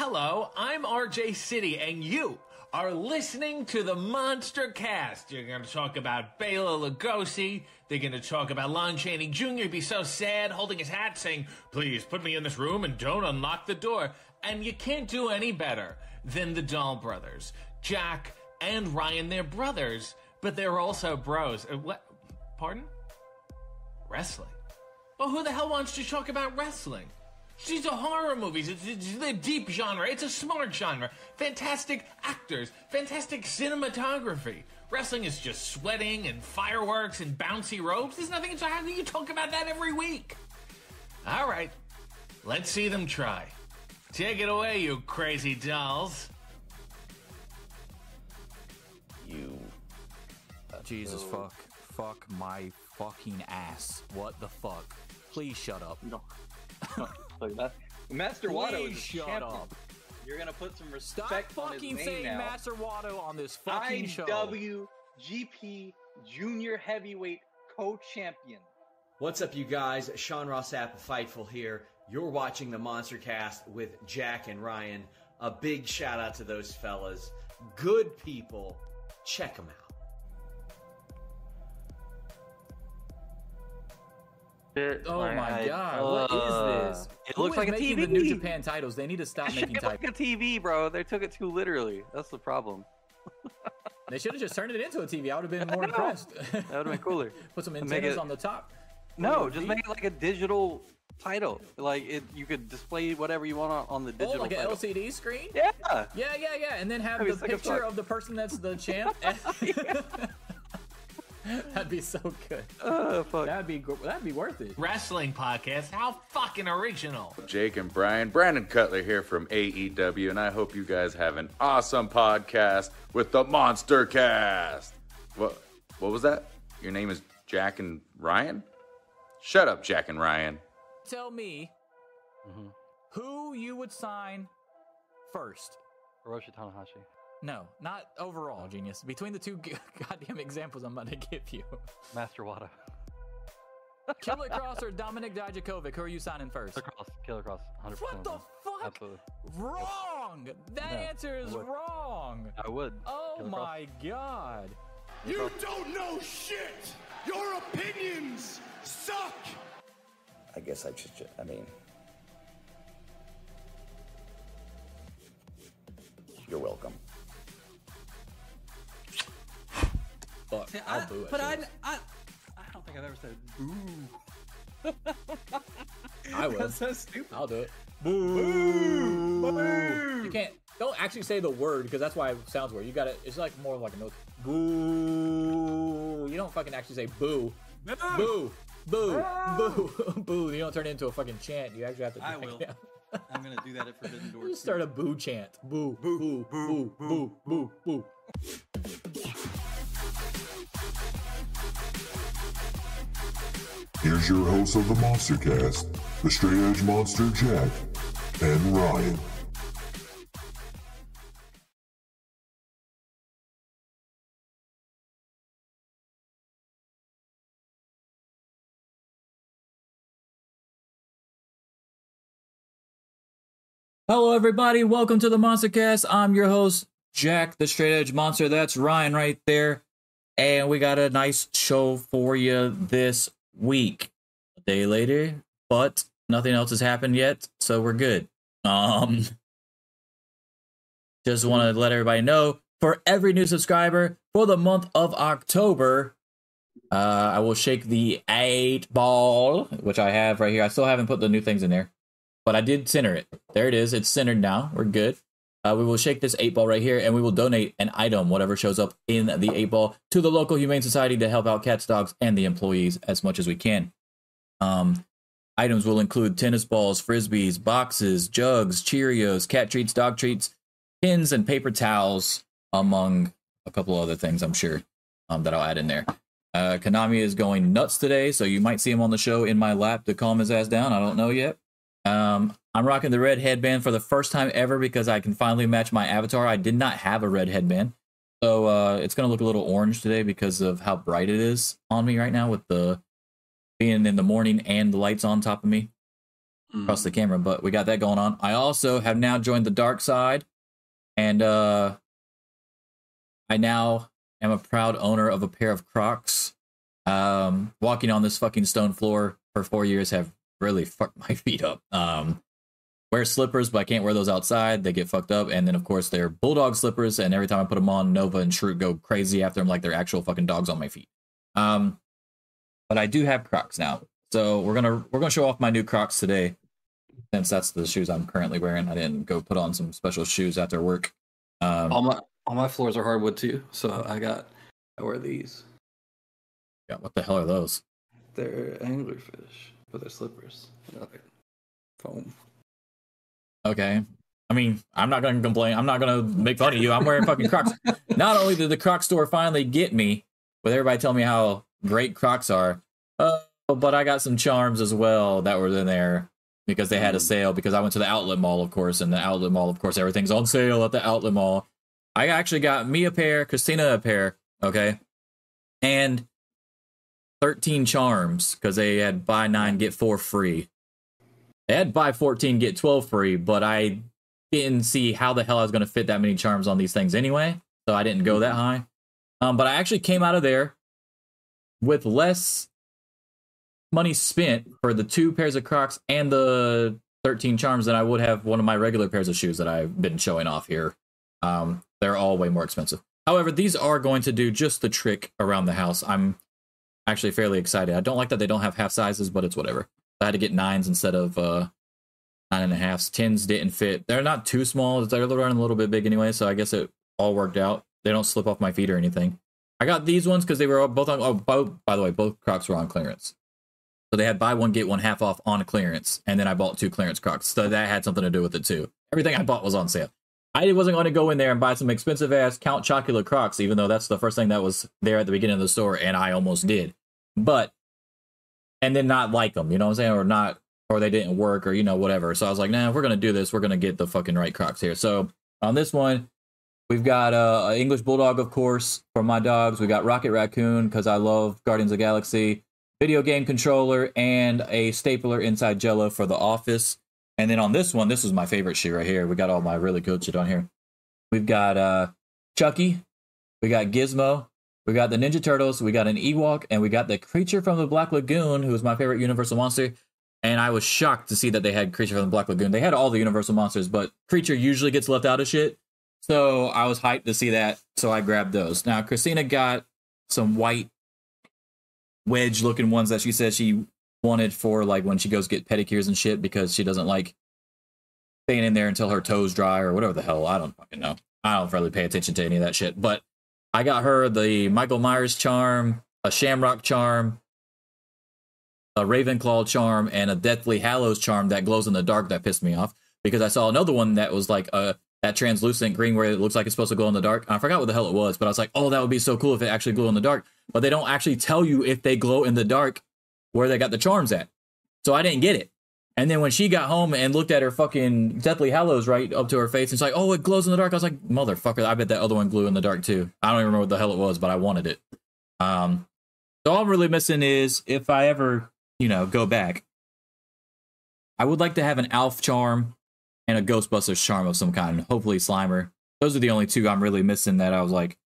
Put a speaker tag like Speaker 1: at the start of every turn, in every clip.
Speaker 1: Hello, I'm RJ City, and you are listening to the Monster Cast. You're going to talk about Bela Lugosi. They're going to talk about Lon Chaney Jr. be so sad, holding his hat, saying, "Please put me in this room and don't unlock the door." And you can't do any better than the Dahl brothers. Jack and Ryan, they're brothers, but they're also bros. What? Pardon? Wrestling. Well, who the hell wants to talk about wrestling? These are horror movies. It's a deep genre. It's a smart genre. Fantastic actors. Fantastic cinematography. Wrestling is just sweating and fireworks and bouncy ropes. There's nothing. How can you talk about that every week? All right. Let's see them try. Take it away, you crazy dolls.
Speaker 2: You... Jesus, fuck my fucking ass. What the fuck? Please shut up.
Speaker 3: No. Master Watto is a
Speaker 2: shut
Speaker 3: champion.
Speaker 2: up.
Speaker 3: You're gonna put some
Speaker 2: Stop
Speaker 3: respect on his
Speaker 2: fucking
Speaker 3: name
Speaker 2: saying
Speaker 3: now.
Speaker 2: Master Watto on this fucking show.
Speaker 3: IWGP Junior Heavyweight Co-Champion.
Speaker 4: What's up, you guys? Sean Ross Sapp, Fightful here. You're watching the Monster Cast with Jack and Ryan. A big shout out to those fellas. Good people. Check them out.
Speaker 2: Oh my god, what is this?
Speaker 5: It
Speaker 2: Who
Speaker 5: looks
Speaker 2: is
Speaker 5: like a
Speaker 2: making
Speaker 5: TV.
Speaker 2: the New Japan titles? They need to stop
Speaker 5: It
Speaker 2: making
Speaker 5: should look
Speaker 2: titles.
Speaker 5: like a TV, bro. They took it too literally. That's the problem.
Speaker 2: They should have just turned it into a TV. I would have been more
Speaker 5: I know.
Speaker 2: impressed.
Speaker 5: That would have been cooler.
Speaker 2: Put some
Speaker 5: Make
Speaker 2: antennas
Speaker 5: it-
Speaker 2: on the top.
Speaker 5: No, just make it like a digital title. Like you could display whatever you want on the
Speaker 2: Oh,
Speaker 5: digital.
Speaker 2: like an
Speaker 5: title.
Speaker 2: LCD screen?
Speaker 5: Yeah.
Speaker 2: Yeah, and then have
Speaker 5: That'd
Speaker 2: the
Speaker 5: be sick as
Speaker 2: picture
Speaker 5: fuck.
Speaker 2: of the person that's the champ. That'd be so good.
Speaker 5: Oh fuck.
Speaker 2: That'd be worth it.
Speaker 1: Wrestling podcast. How fucking original.
Speaker 6: Jake and Brian. Brandon Cutler here from AEW, and I hope you guys have an awesome podcast with the Monster Cast. What was that? Your name is Jack and Ryan? Shut up, Jack and Ryan.
Speaker 2: Tell me who you would sign first.
Speaker 5: Hiroshi Tanahashi.
Speaker 2: No, not overall, genius. Between the two goddamn examples I'm about to give you.
Speaker 5: Master Watto.
Speaker 2: Killer Cross or Dominic Dijakovic, who are you signing first?
Speaker 5: Killer Cross. 100%.
Speaker 2: What the fuck?
Speaker 5: Absolutely.
Speaker 2: Wrong! That
Speaker 5: No,
Speaker 2: answer is
Speaker 5: I would.
Speaker 2: wrong!
Speaker 5: I would.
Speaker 2: Oh
Speaker 5: Killer Cross.
Speaker 2: my god!
Speaker 7: You don't know shit! Your opinions suck!
Speaker 8: I guess I mean... You're welcome.
Speaker 2: Fuck,
Speaker 3: See,
Speaker 2: I'll boo it.
Speaker 3: I don't think I've ever said boo.
Speaker 2: I will.
Speaker 3: That's so stupid.
Speaker 2: I'll do it. Boo! Boo! You can't. Don't actually say the word because that's why it sounds weird. You gotta. It's like more of like a note. Boo! You don't fucking actually say boo. Boo! Boo! Boo! Boo! You don't turn it into a fucking chant. You actually have to.
Speaker 3: I will. I'm gonna do that at Forbidden Door.
Speaker 2: Just start a boo chant. Boo! Boo! Boo! Boo! Boo! Boo!
Speaker 9: Here's your hosts of the Monster Cast, the Straight Edge Monster Jack and Ryan.
Speaker 2: Hello, everybody. Welcome to the Monster Cast. I'm your host, Jack, the Straight Edge Monster. That's Ryan right there. And we got a nice show for you this week. A day later, but nothing else has happened yet, so we're good. Just want to let everybody know, for every new subscriber for the month of October, I will shake the 8-ball, which I have right here. I still haven't put the new things in there, but I did center it. There it is. It's centered now. We're good. We will shake this 8-ball right here, and we will donate an item, whatever shows up in the 8-ball, to the local Humane Society to help out cats, dogs, and the employees as much as we can. Items will include tennis balls, frisbees, boxes, jugs, Cheerios, cat treats, dog treats, pins, and paper towels, among a couple other things, I'm sure, that I'll add in there. Konami is going nuts today, so you might see him on the show in my lap to calm his ass down. I don't know yet. I'm rocking the red headband for the first time ever because I can finally match my avatar. I did not have a red headband. So it's going to look a little orange today because of how bright it is on me right now with the being in the morning and the lights on top of me. across the camera, but we got that going on. I also have now joined the dark side, and I now am a proud owner of a pair of Crocs. Walking on this fucking stone floor for 4 years have really fucked my feet up. Wear slippers, but I can't wear those outside. They get fucked up. And then, of course, they're bulldog slippers, and every time I put them on, Nova and Shroot go crazy after them like they're actual fucking dogs on my feet. But I do have Crocs now. So we're gonna show off my new Crocs today, since that's the shoes I'm currently wearing. I didn't go put on some special shoes after work.
Speaker 3: All my floors are hardwood too, so I wear these.
Speaker 2: Yeah, what the hell are those?
Speaker 3: They're anglerfish, but they're slippers. They're foam.
Speaker 2: Okay. I mean, I'm not gonna complain. I'm not gonna make fun of you. I'm wearing fucking Crocs. Not only did the Crocs store finally get me, with everybody telling me how great Crocs are, but I got some charms as well that were in there because they had a sale. Because I went to the outlet mall, of course, and the outlet mall, of course, everything's on sale at the outlet mall. I actually got me a pair, Christina a pair, okay, and 13 charms because they had buy 9 get 4 free. They had buy 14 get 12 free, but I didn't see how the hell I was going to fit that many charms on these things anyway, so I didn't go that high. But I actually came out of there with less money spent for the 2 pairs of Crocs and the 13 charms than I would have one of my regular pairs of shoes that I've been showing off here. They're all way more expensive. However, these are going to do just the trick around the house. I'm actually fairly excited. I don't like that they don't have half sizes, but it's whatever. I had to get 9s instead of 9.5s. 10s didn't fit. They're not too small. They're running a little bit big anyway, so I guess it all worked out. They don't slip off my feet or anything. I got these ones because they were both on. By the way, both Crocs were on clearance. So they had buy one get one half off on clearance, and then I bought 2 clearance Crocs. So that had something to do with it too. Everything I bought was on sale. I wasn't going to go in there and buy some expensive ass Count Chocula Crocs, even though that's the first thing that was there at the beginning of the store, and I almost did. And then not like them, you know what I'm saying? Or they didn't work, or, you know, whatever. So I was like, nah, if we're going to do this, we're going to get the fucking right Crocs here. So on this one, we've got an English Bulldog, of course, for my dogs. We got Rocket Raccoon, because I love Guardians of the Galaxy. Video game controller, and a stapler inside Jello for the office. And then on this one, this is my favorite shoe right here. We got all my really good shit on here. We've got Chucky. We got Gizmo. We got the Ninja Turtles. We got an Ewok. And we got the Creature from the Black Lagoon, who is my favorite Universal monster. And I was shocked to see that they had Creature from the Black Lagoon. They had all the Universal monsters, but Creature usually gets left out of shit. So I was hyped to see that. So I grabbed those. Now, Christina got some white wedge-looking ones that she said she wanted for, like, when she goes get pedicures and shit, because she doesn't like staying in there until her toes dry or whatever the hell. I don't fucking know. I don't really pay attention to any of that shit. But I got her the Michael Myers charm, a Shamrock charm, a Ravenclaw charm, and a Deathly Hallows charm that glows in the dark that pissed me off, because I saw another one that was like that translucent green where it looks like it's supposed to glow in the dark. I forgot what the hell it was, but I was like, oh, that would be so cool if it actually glowed in the dark. But they don't actually tell you if they glow in the dark where they got the charms at. So I didn't get it. And then when she got home and looked at her fucking Deathly Hallows right up to her face, and it's like, oh, it glows in the dark. I was like, motherfucker, I bet that other one glowed in the dark too. I don't even remember what the hell it was, but I wanted it. So all I'm really missing is, if I ever, you know, go back, I would like to have an Alf charm and a Ghostbusters charm of some kind. Hopefully Slimer. Those are the only 2 I'm really missing that I was like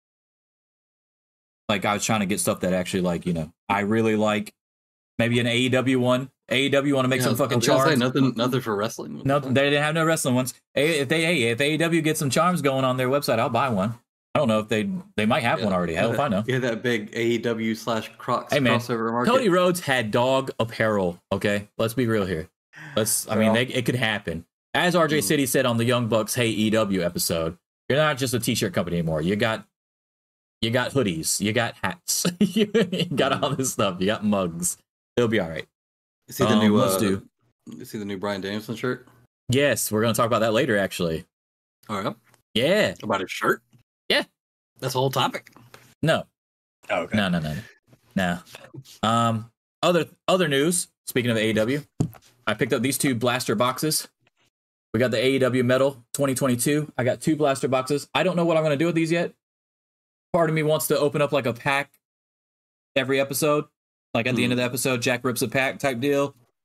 Speaker 2: I was trying to get stuff that actually, like, you know, I really like. Maybe an AEW one. AEW want to make some fucking charms.
Speaker 3: Nothing for wrestling.
Speaker 2: Nothing. They didn't have no wrestling ones. If AEW gets some charms going on their website, I'll buy one. I don't know if they might have one already. Hell if I know.
Speaker 3: Yeah, that big AEW / Crocs crossover market.
Speaker 2: Cody Rhodes had dog apparel. Okay, let's be real here. It could happen. As RJ City said on the Young Bucks Hey EW episode, you're not just a t-shirt company anymore. You got hoodies, you got hats, you got all this stuff. You got mugs. It'll be all right.
Speaker 3: See the new see the new Bryan Danielson shirt?
Speaker 2: Yes, we're gonna talk about that later. Actually.
Speaker 3: All right.
Speaker 2: Yeah.
Speaker 3: About his shirt?
Speaker 2: Yeah.
Speaker 3: That's the whole topic.
Speaker 2: No.
Speaker 3: Oh, okay.
Speaker 2: No. Other news. Speaking of AEW, I picked up these 2 blaster boxes. We got the AEW Metal 2022. I got 2 blaster boxes. I don't know what I'm going to do with these yet. Part of me wants to open up like a pack every episode. Like at the end of the episode, Jack rips a pack type deal.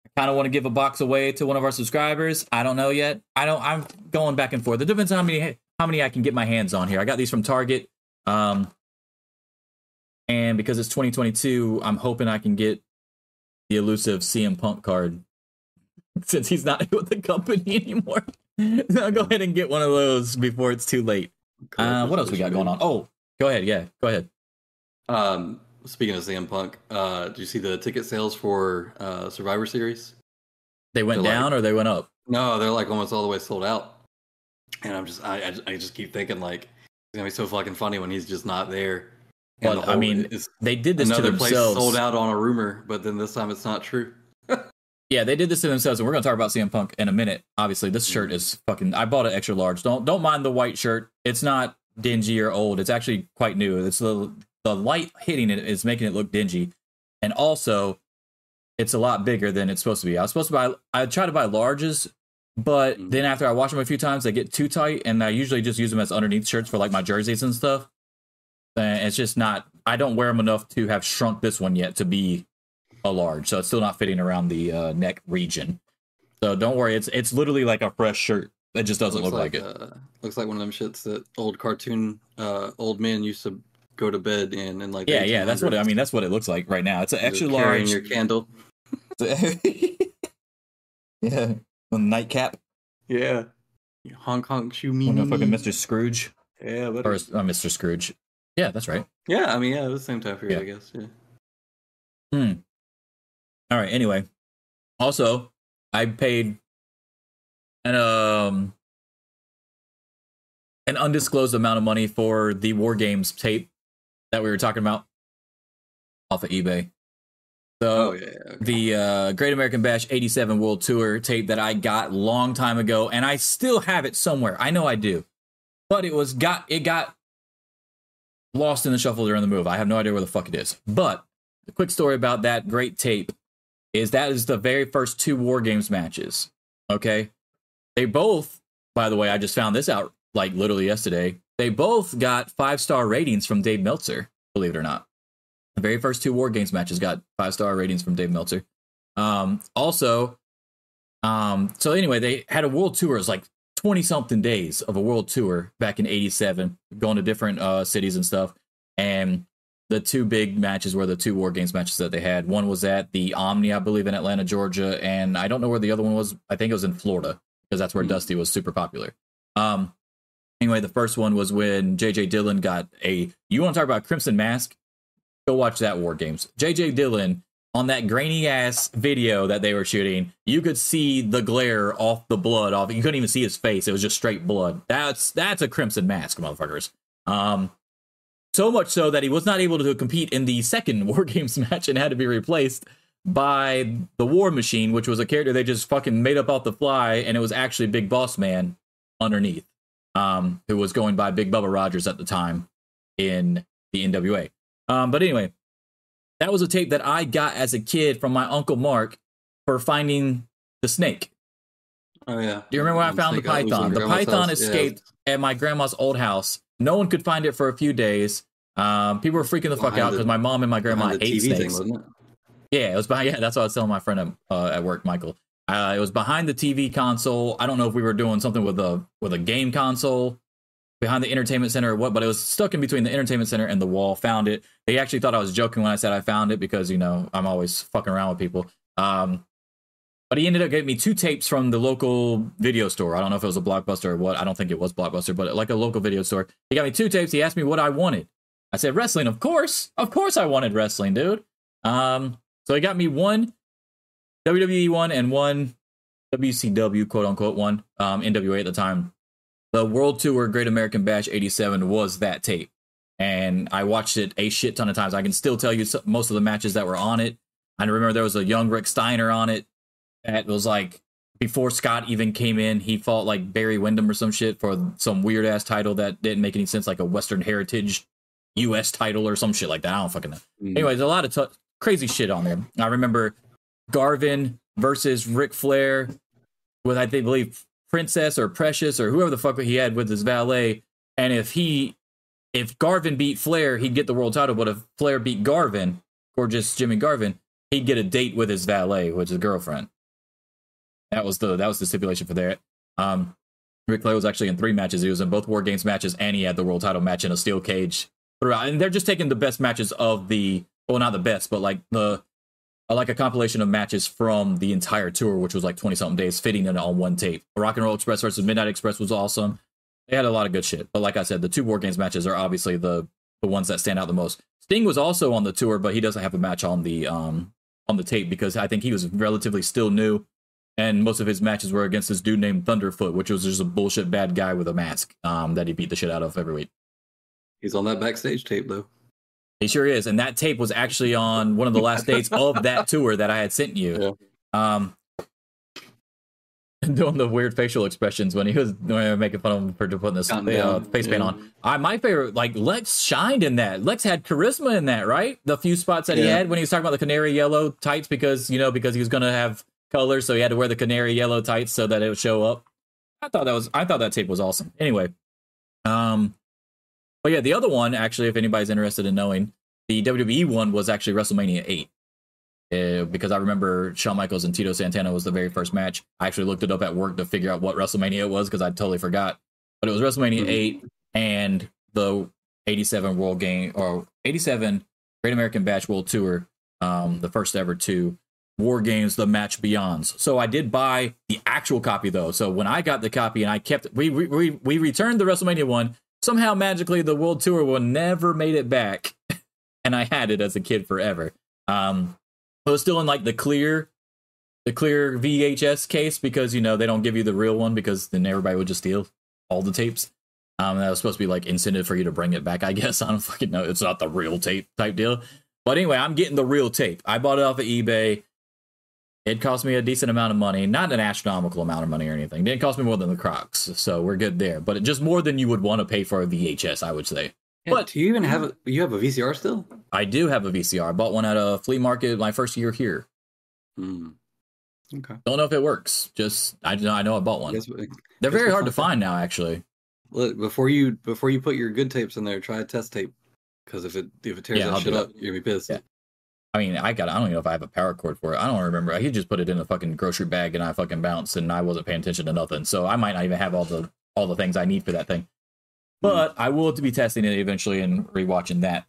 Speaker 2: kind of want to give a box away to one of our subscribers. I don't know yet. I'm going back and forth. It depends on how many I can get my hands on here. I got these from Target. And because it's 2022, I'm hoping I can get the elusive CM Punk card since he's not with the company anymore. I'll go ahead and get one of those before it's too late. What else we got going on? Oh, go ahead. Yeah, go ahead.
Speaker 3: Speaking of CM Punk, did you see the ticket sales for Survivor Series?
Speaker 2: They went down or they went up?
Speaker 3: No, they're like almost all the way sold out. And I just keep thinking like it's gonna be so fucking funny when he's just not there.
Speaker 2: But I mean, they did this to
Speaker 3: another
Speaker 2: themselves.
Speaker 3: Place sold out on a rumor, but then this time it's not true.
Speaker 2: Yeah, they did this to themselves, and we're gonna talk about CM Punk in a minute. Obviously, this shirt is fucking. I bought it extra large. Don't mind the white shirt. It's not dingy or old. It's actually quite new. It's the light hitting it is making it look dingy, and also it's a lot bigger than it's supposed to be. I try to buy larges, but then after I wash them a few times, they get too tight, and I usually just use them as underneath shirts for like my jerseys and stuff. And it's just not. I don't wear them enough to have shrunk this one yet to be a large, so it's still not fitting around the neck region. So don't worry, it's literally like a fresh shirt. It just doesn't look like it.
Speaker 3: Looks like one of them shits that old cartoon old men used to go to bed in, and like
Speaker 2: yeah, that's what I mean. That's what it looks like right now. It's an extra large.
Speaker 3: Your candle.
Speaker 2: Yeah, a nightcap.
Speaker 3: Yeah, honk honk shoe me.
Speaker 2: Fucking Mr. Scrooge.
Speaker 3: Yeah, but
Speaker 2: or Mr. Scrooge. Yeah, that's right.
Speaker 3: Yeah, I mean, yeah, it was the same time period, I guess.
Speaker 2: Yeah. All right. Anyway, also, I paid an undisclosed amount of money for the War Games tape that we were talking about off of eBay. So the Great American Bash 87 World Tour tape that I got long time ago, and I still have it somewhere. I know I do, but it got lost in the shuffle during the move. I have no idea where the fuck it is. But the quick story about that great tape is that is the very first 2 War Games matches. Okay, they both, by the way, I just found this out like literally yesterday. They both got 5-star ratings from Dave Meltzer. Believe it or not. The very first 2 War Games matches got 5-star ratings from Dave Meltzer. So anyway, they had a world tour. It was like 20-something days of a world tour back in 87, going to different cities and stuff. And the 2 big matches were the 2 War Games matches that they had. One was at the Omni, I believe, in Atlanta, Georgia. And I don't know where the other one was. I think it was in Florida, because that's where Dusty was super popular. Anyway, the first one was when JJ Dillon got you want to talk about Crimson Mask? Go watch that War Games. JJ Dillon, on that grainy ass video that they were shooting, you could see the glare off the blood off. You couldn't even see his face. It was just straight blood. That's a Crimson Mask, motherfuckers. So much so that he was not able to compete in the second War Games match and had to be replaced by the War Machine, which was a character they just fucking made up off the fly, and it was actually Big Boss Man underneath, who was going by Big Bubba Rogers at the time in the NWA. But anyway, that was a tape that I got as a kid from my Uncle Mark for finding the snake.
Speaker 3: Oh, yeah.
Speaker 2: Do you remember when I found the python? The python escaped at my grandma's old house. No one could find it for a few days. People were freaking the fuck out because my mom and my grandma ate snakes. Thing, wasn't it? Yeah, it was behind. Yeah, that's what I was telling my friend at work, Michael. It was behind the TV console. I don't know if we were doing something with a game console behind the entertainment center or what, but it was stuck in between the entertainment center and the wall. Found it. They actually thought I was joking when I said I found it because, you know, I'm always fucking around with people. But he ended up getting me 2 tapes from the local video store. I don't know if it was a Blockbuster or what. I don't think it was Blockbuster, but like a local video store. He got me 2 tapes. He asked me what I wanted. I said wrestling. Of course I wanted wrestling, dude. So he got me 1 WWE one and 1 WCW, quote unquote, one NWA at the time. The World Tour Great American Bash 87 was that tape. And I watched it a shit ton of times. I can still tell you most of the matches that were on it. I remember there was a young Rick Steiner on it. That was like, before Scott even came in, he fought like Barry Windham or some shit for some weird ass title that didn't make any sense, like a Western Heritage US title or some shit like that. I don't fucking know. Anyways, a lot of crazy shit on there. I remember Garvin versus Ric Flair with, I believe, Princess or Precious or whoever the fuck he had with his valet. And if Garvin beat Flair, he'd get the world title. But if Flair beat Garvin, or just Jimmy Garvin, he'd get a date with his valet, which is his girlfriend. That was the stipulation for that. Ric Flair was actually in 3 matches. He was in both War Games matches, and he had the world title match in a steel cage throughout. And they're just taking the best matches of the, well, not the best, but like a compilation of matches from the entire tour, which was like 20-something days, fitting in on one tape. Rock and Roll Express versus Midnight Express was awesome. They had a lot of good shit. But like I said, the 2 War Games matches are obviously the ones that stand out the most. Sting was also on the tour, but he doesn't have a match on the tape because I think he was relatively still new. And most of his matches were against this dude named Thunderfoot, which was just a bullshit bad guy with a mask that he beat the shit out of every week.
Speaker 3: He's on that backstage tape, though.
Speaker 2: He sure is. And that tape was actually on one of the last dates of that tour that I had sent you. Yeah. Doing the weird facial expressions when he was making fun of him for putting this face paint on. My favorite, like, Lex shined in that. Lex had charisma in that, right? The few spots that he had when he was talking about the canary yellow tights because he was going to have colors, so he had to wear the canary yellow tights so that it would show up. I thought that tape was awesome. Anyway, but yeah, the other one, actually, if anybody's interested in knowing, the WWE one was actually WrestleMania 8. Because I remember Shawn Michaels and Tito Santana was the very first match. I actually looked it up at work to figure out what WrestleMania it was because I totally forgot. But it was WrestleMania 8 and the 87 World Game, or 87 Great American Bash World Tour, the first ever 2 War Games, the Match Beyonds. So I did buy the actual copy though. So when I got the copy and I kept it, we returned the WrestleMania one. Somehow magically the World Tour one never made it back, and I had it as a kid forever. It was still in like the clear VHS case because they don't give you the real one because then everybody would just steal all the tapes. That was supposed to be like incentive for you to bring it back, I guess. I don't fucking know. It's not the real tape type deal. But anyway, I'm getting the real tape. I bought it off of eBay. It cost me a decent amount of money, not an astronomical amount of money or anything. It didn't cost me more than the Crocs, so we're good there. But just more than you would want to pay for a VHS, I would say.
Speaker 3: Yeah, but do you even have a VCR still?
Speaker 2: I do have a VCR. I bought one at a flea market my first year here.
Speaker 3: Okay.
Speaker 2: Don't know if it works. Just I know I bought one. They're very hard to find now, actually.
Speaker 3: Look, before you put your good tapes in there, try a test tape. Because if it tears that shit up, you're gonna be pissed.
Speaker 2: Yeah. I mean, I don't even know if I have a power cord for it. I don't remember. He just put it in a fucking grocery bag and I fucking bounced and I wasn't paying attention to nothing. So I might not even have all the things I need for that thing. But I will be testing it eventually and rewatching that.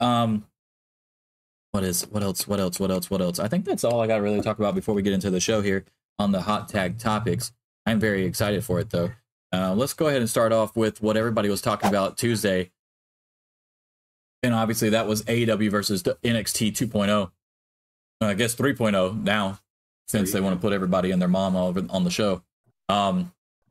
Speaker 2: What else? I think that's all I got to really talk about before we get into the show here on the hot tag topics. I'm very excited for it though. Let's go ahead and start off with what everybody was talking about Tuesday. And obviously that was AEW versus NXT 2.0. I guess 3.0 now, since they want to put everybody and their mom on the show. I'm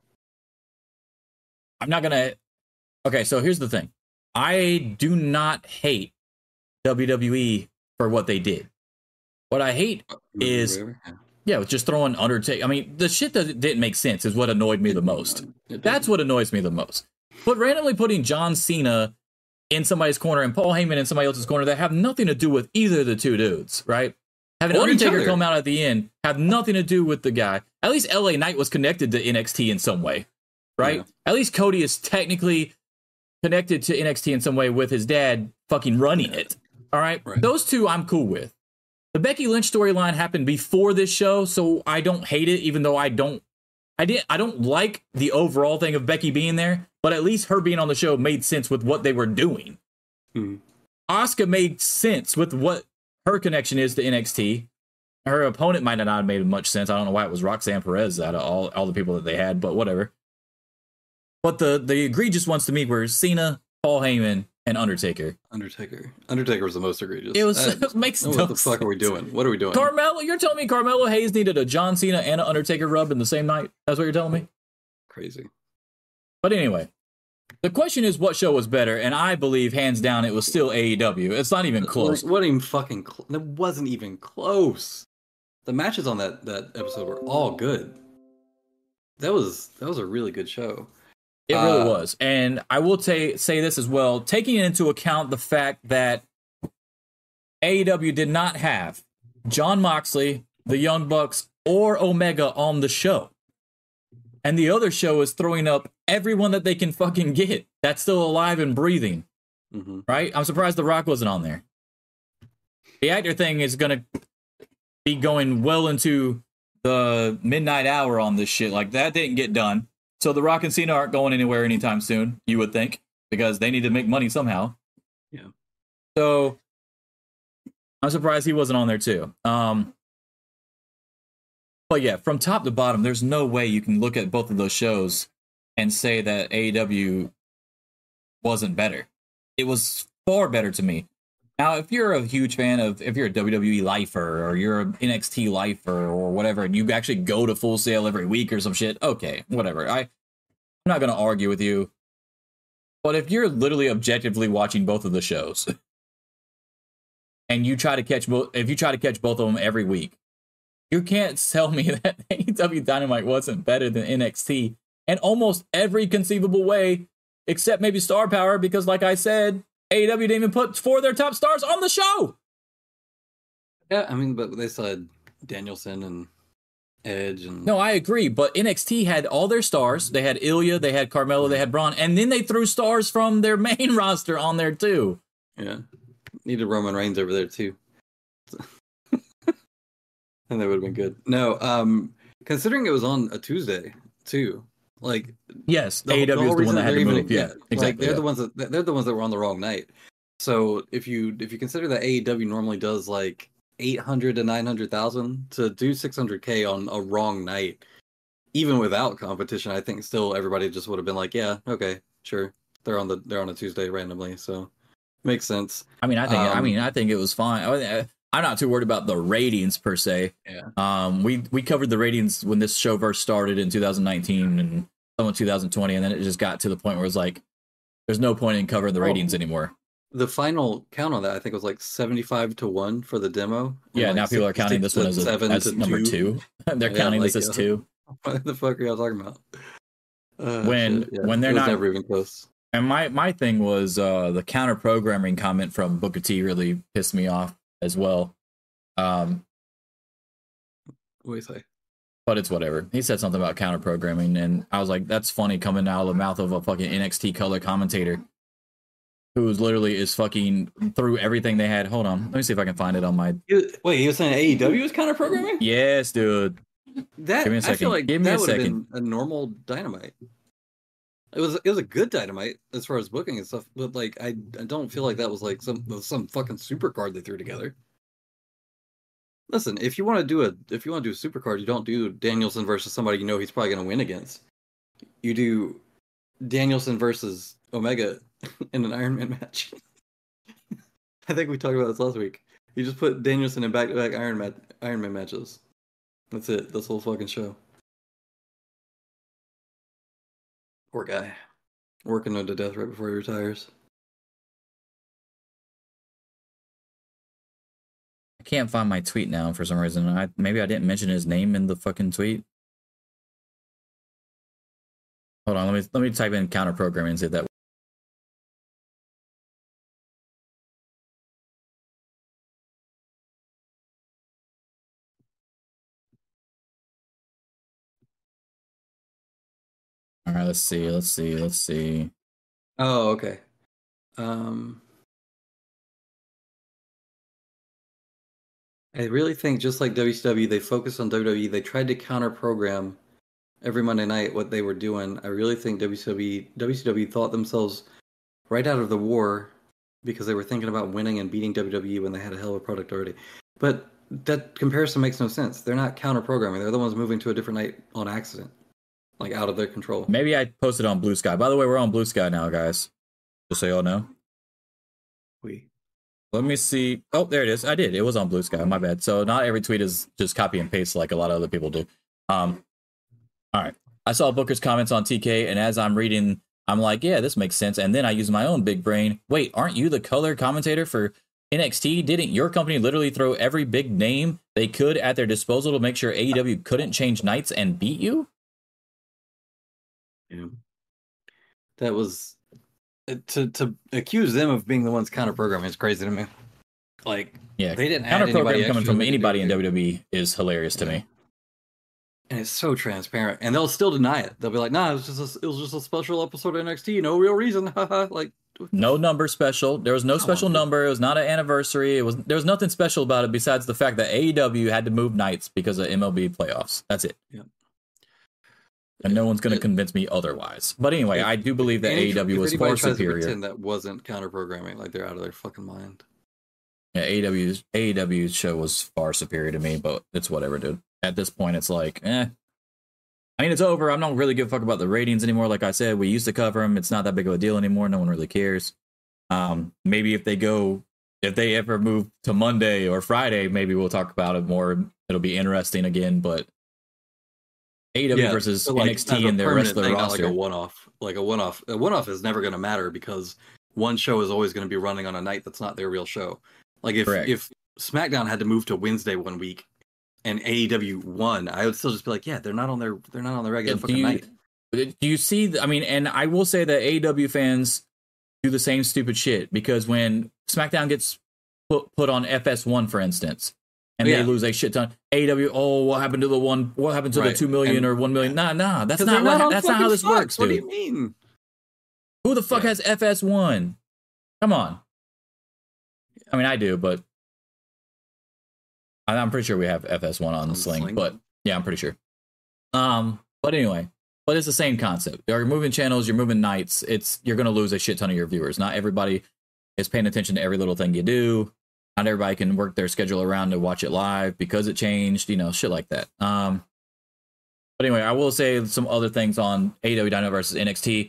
Speaker 2: not going to... Okay, so here's the thing. I do not hate WWE for what they did. What I hate is... Yeah, just throwing Undertaker... I mean, the shit that didn't make sense is what annoyed me the most. That's what annoys me the most. But randomly putting John Cena in somebody's corner and Paul Heyman in somebody else's corner that have nothing to do with either of the two dudes, right? Having Undertaker come out at the end have nothing to do with the guy. At least LA Knight was connected to NXT in some way, right? Yeah. At least Cody is technically connected to NXT in some way with his dad fucking running it. All right? Those two I'm cool with. The Becky Lynch storyline happened before this show, so I don't hate it, even though I don't like the overall thing of Becky being there, but at least her being on the show made sense with what they were doing. Asuka made sense with what her connection is to NXT. Her opponent might not have made much sense. I don't know why it was Roxanne Perez out of all the people that they had, but whatever. But the egregious ones to me were Cena, Paul Heyman, and Undertaker.
Speaker 3: Undertaker was the most egregious.
Speaker 2: It makes no sense.
Speaker 3: What the fuck are we doing? What are we doing?
Speaker 2: Carmelo, you're telling me Carmelo Hayes needed a John Cena and an Undertaker rub in the same night? That's what you're telling me?
Speaker 3: Crazy.
Speaker 2: But anyway, the question is what show was better, and I believe hands down it was still AEW. It's not even close.
Speaker 3: It wasn't even close. The matches on that episode were all good. That was a really good show.
Speaker 2: It really was. And I will say this as well, taking into account the fact that AEW did not have Jon Moxley, the Young Bucks, or Omega on the show. And the other show is throwing up everyone that they can fucking get that's still alive and breathing. Right? I'm surprised The Rock wasn't on there. The actor thing is going to be going well into the midnight hour on this shit. Like, that didn't get done. So The Rock and Cena aren't going anywhere anytime soon, you would think, because they need to make money somehow.
Speaker 3: Yeah.
Speaker 2: So I'm surprised he wasn't on there too. But yeah, from top to bottom, there's no way you can look at both of those shows and say that AEW wasn't better. It was far better to me. Now, if you're a huge fan of, if you're a WWE lifer or you're an NXT lifer or whatever, and you actually go to Full Sail every week or some shit, okay, whatever. I'm not going to argue with you. But if you're literally objectively watching both of the shows and you try to catch both, if you try to catch both of them every week, you can't tell me that AEW Dynamite wasn't better than NXT in almost every conceivable way, except maybe Star Power, because like I said, AEW didn't even put 4 of their top stars on the show.
Speaker 3: Yeah, I mean, but they said Danielson and Edge and...
Speaker 2: No, I agree, but NXT had all their stars. They had Ilya, they had Carmelo, they had Braun, and then they threw stars from their main roster on there too.
Speaker 3: Yeah. Needed Roman Reigns over there too. And that would have been good. No, considering it was on a Tuesday too, like
Speaker 2: yes, AEW is the one that had to move. Yeah, exactly.
Speaker 3: Like, they're the ones that were on the wrong night. So if you consider that AEW normally does like 800 to 900,000, to do 600K on a wrong night, even without competition, I think still everybody just would have been like, yeah, okay, sure, they're on a Tuesday randomly, so makes sense.
Speaker 2: I mean, I think it was fine. I'm not too worried about the ratings per se.
Speaker 3: Yeah.
Speaker 2: We covered the ratings when this show first started in 2019 and some of 2020, and then it just got to the point where it's like, there's no point in covering the ratings anymore.
Speaker 3: The final count on that, I think, was like 75-1 for the demo.
Speaker 2: Yeah,
Speaker 3: like
Speaker 2: now people are counting this one as number 2. They're counting this as 2.
Speaker 3: What the fuck are y'all talking about?
Speaker 2: When they're not
Speaker 3: never even close.
Speaker 2: And my thing was the counter programming comment from Booker T really pissed me off as well.
Speaker 3: What do you say?
Speaker 2: But it's whatever. He said something about counter programming, and I was like, that's funny coming out of the mouth of a fucking NXT color commentator who's literally is fucking through everything they had. Hold on, let me see if I can find it on my...
Speaker 3: Wait, he was saying AEW was counter programming?
Speaker 2: Yes, dude.
Speaker 3: That,
Speaker 2: give me a second.
Speaker 3: I feel like
Speaker 2: give me
Speaker 3: that
Speaker 2: a
Speaker 3: would have
Speaker 2: second.
Speaker 3: been a normal Dynamite. It was a good Dynamite as far as booking and stuff, but like I don't feel like that was like some fucking super card they threw together. Listen, if you want to do a super card, you don't do Danielson versus somebody you know he's probably going to win against. You do Danielson versus Omega in an Iron Man match. I think we talked about this last week. You just put Danielson in back-to-back Iron Man matches. That's it. That's the whole fucking show. Poor guy. Working him to death right before he retires.
Speaker 2: I can't find my tweet now for some reason. Maybe I didn't mention his name in the fucking tweet. Hold on, let me type in counter programming and see if that. All right, let's see.
Speaker 3: Oh, okay. I really think just like WCW, they focused on WWE. They tried to counter program every Monday night what they were doing. I really think WCW thought themselves right out of the war because they were thinking about winning and beating WWE when they had a hell of a product already. But that comparison makes no sense. They're not counter programming. They're the ones moving to a different night on accident, like out of their control.
Speaker 2: Maybe I posted on Blue Sky. By the way, we're on Blue Sky now, guys. Just so y'all know. Let me see. Oh, there it is. I did. It was on Blue Sky. My bad. So not every tweet is just copy and paste like a lot of other people do. All right. I saw Booker's comments on TK, and as I'm reading, I'm like, yeah, this makes sense. And then I use my own big brain. Wait, aren't you the color commentator for NXT? Didn't your company literally throw every big name they could at their disposal to make sure AEW couldn't change nights and beat you?
Speaker 3: Yeah. That was... To accuse them of being the ones counter programming is crazy to me. Like,
Speaker 2: yeah,
Speaker 3: they didn't
Speaker 2: counter programming coming from
Speaker 3: extra
Speaker 2: anybody in WWE is hilarious to me.
Speaker 3: And it's so transparent, and they'll still deny it. They'll be like, "Nah, it was just a special episode of NXT, no real reason." Like,
Speaker 2: No number special. There was no special number. It was not an anniversary. There was nothing special about it besides the fact that AEW had to move nights because of MLB playoffs. That's it.
Speaker 3: Yeah.
Speaker 2: And no one's going to convince me otherwise. But anyway, I do believe that AEW was far superior.
Speaker 3: That wasn't counter programming. Like they're out of their fucking mind.
Speaker 2: Yeah, AEW's show was far superior to me, but it's whatever, dude. At this point, it's like, I mean, it's over. I'm not really give a fuck about the ratings anymore. Like I said, we used to cover them. It's not that big of a deal anymore. No one really cares. Maybe if they ever move to Monday or Friday, maybe we'll talk about it more. It'll be interesting again. But AEW versus NXT and their wrestler roster,
Speaker 3: not like a one-off. Like a one-off is never going to matter because one show is always going to be running on a night that's not their real show. Like if SmackDown had to move to Wednesday one week and AEW won, I would still just be like, yeah, they're not on their regular fucking night.
Speaker 2: Do you see? I mean, and I will say that AEW fans do the same stupid shit because when SmackDown gets put on FS1, for instance, and they lose a shit ton, AEW, what happened to the one? What happened to the 2 million or 1 million? Nah, that's not how this works, dude.
Speaker 3: What do you mean?
Speaker 2: Who the fuck has FS1? Come on. I mean, I do, but I'm pretty sure we have FS1 on Sling, but yeah, I'm pretty sure. But anyway, but it's the same concept. You're moving channels, you're moving nights. You're going to lose a shit ton of your viewers. Not everybody is paying attention to every little thing you do. Not everybody can work their schedule around to watch it live because it changed, shit like that. But anyway, I will say some other things on AEW Dynamite versus NXT.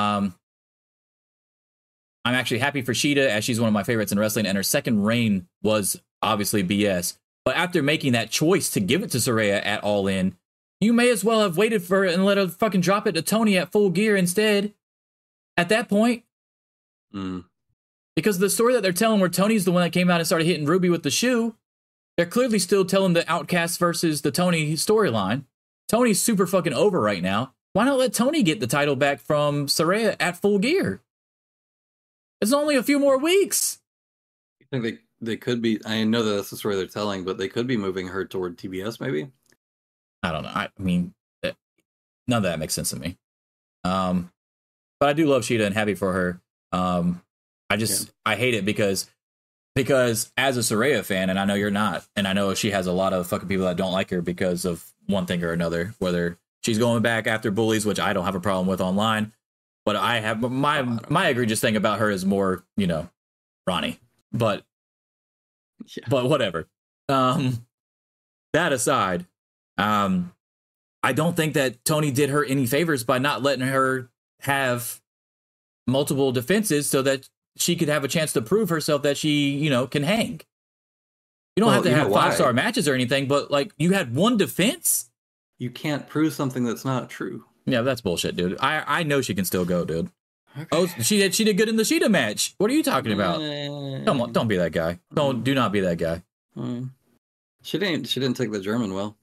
Speaker 2: I'm actually happy for Shida, as she's one of my favorites in wrestling, and her second reign was obviously BS. But after making that choice to give it to Saraya at All In, you may as well have waited for it and let her fucking drop it to Tony at Full Gear instead. At that point. Because the story that they're telling where Tony's the one that came out and started hitting Ruby with the shoe, they're clearly still telling the Outcast versus the Tony storyline. Tony's super fucking over right now. Why not let Tony get the title back from Saraya at Full Gear? It's only a few more weeks.
Speaker 3: I think they could be. I know that that's the story they're telling, but they could be moving her toward TBS, maybe.
Speaker 2: I don't know. I mean, none of that makes sense to me. But I do love Shida and happy for her. I hate it because as a Saraya fan, and I know you're not, and I know she has a lot of fucking people that don't like her because of one thing or another, whether she's going back after bullies, which I don't have a problem with online. But I have my egregious thing about her is more, Ronnie. But whatever. That aside, I don't think that Tony did her any favors by not letting her have multiple defenses so that she could have a chance to prove herself that she, can hang. You don't have to have 5-star matches or anything, but like you had one defense.
Speaker 3: You can't prove something that's not true.
Speaker 2: Yeah, that's bullshit, dude. I know she can still go, dude. Okay. Oh, she did good in the Shida match. What are you talking about? Come on, don't be that guy. Do not be that guy.
Speaker 3: She didn't take the German well.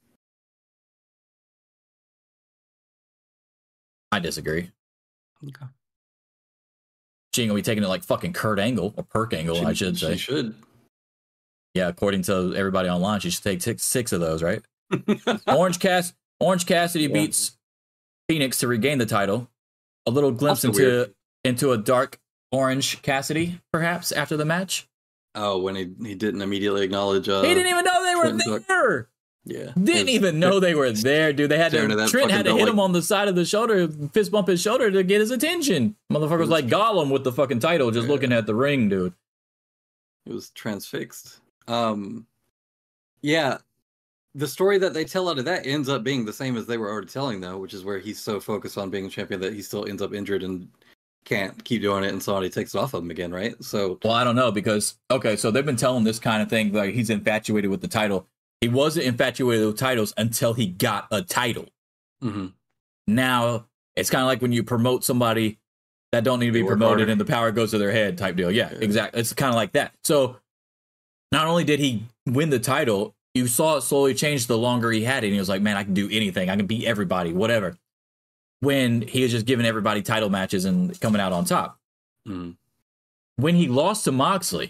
Speaker 2: I disagree.
Speaker 3: Okay.
Speaker 2: She ain't gonna be taking it like fucking Kurt Angle or Perk Angle, I should say.
Speaker 3: She should.
Speaker 2: Yeah, according to everybody online, she should take six of those, right? Orange Cassidy beats Phoenix to regain the title. A little glimpse into a dark Orange Cassidy, perhaps, after the match.
Speaker 3: Oh, when he didn't immediately acknowledge...
Speaker 2: he didn't even know they were there!
Speaker 3: Yeah.
Speaker 2: Didn't even know they were there, dude. Trent had to hit him on the side of the shoulder, fist bump his shoulder to get his attention. Motherfucker's like Gollum with the fucking title, just looking at the ring, dude.
Speaker 3: It was transfixed. Yeah. The story that they tell out of that ends up being the same as they were already telling, though, which is where he's so focused on being a champion that he still ends up injured and can't keep doing it, and somebody takes it off of him again, right? So,
Speaker 2: well, I don't know, because so they've been telling this kind of thing, like he's infatuated with the title. He wasn't infatuated with titles until he got a title.
Speaker 3: Mm-hmm.
Speaker 2: Now it's kind of like when you promote somebody that don't need to be promoted, and the power goes to their head, type deal. Yeah, exactly. It's kind of like that. So not only did he win the title, you saw it slowly change the longer he had it. And he was like, man, I can do anything. I can beat everybody, whatever. When he was just giving everybody title matches and coming out on top.
Speaker 3: Mm-hmm.
Speaker 2: When he lost to Moxley,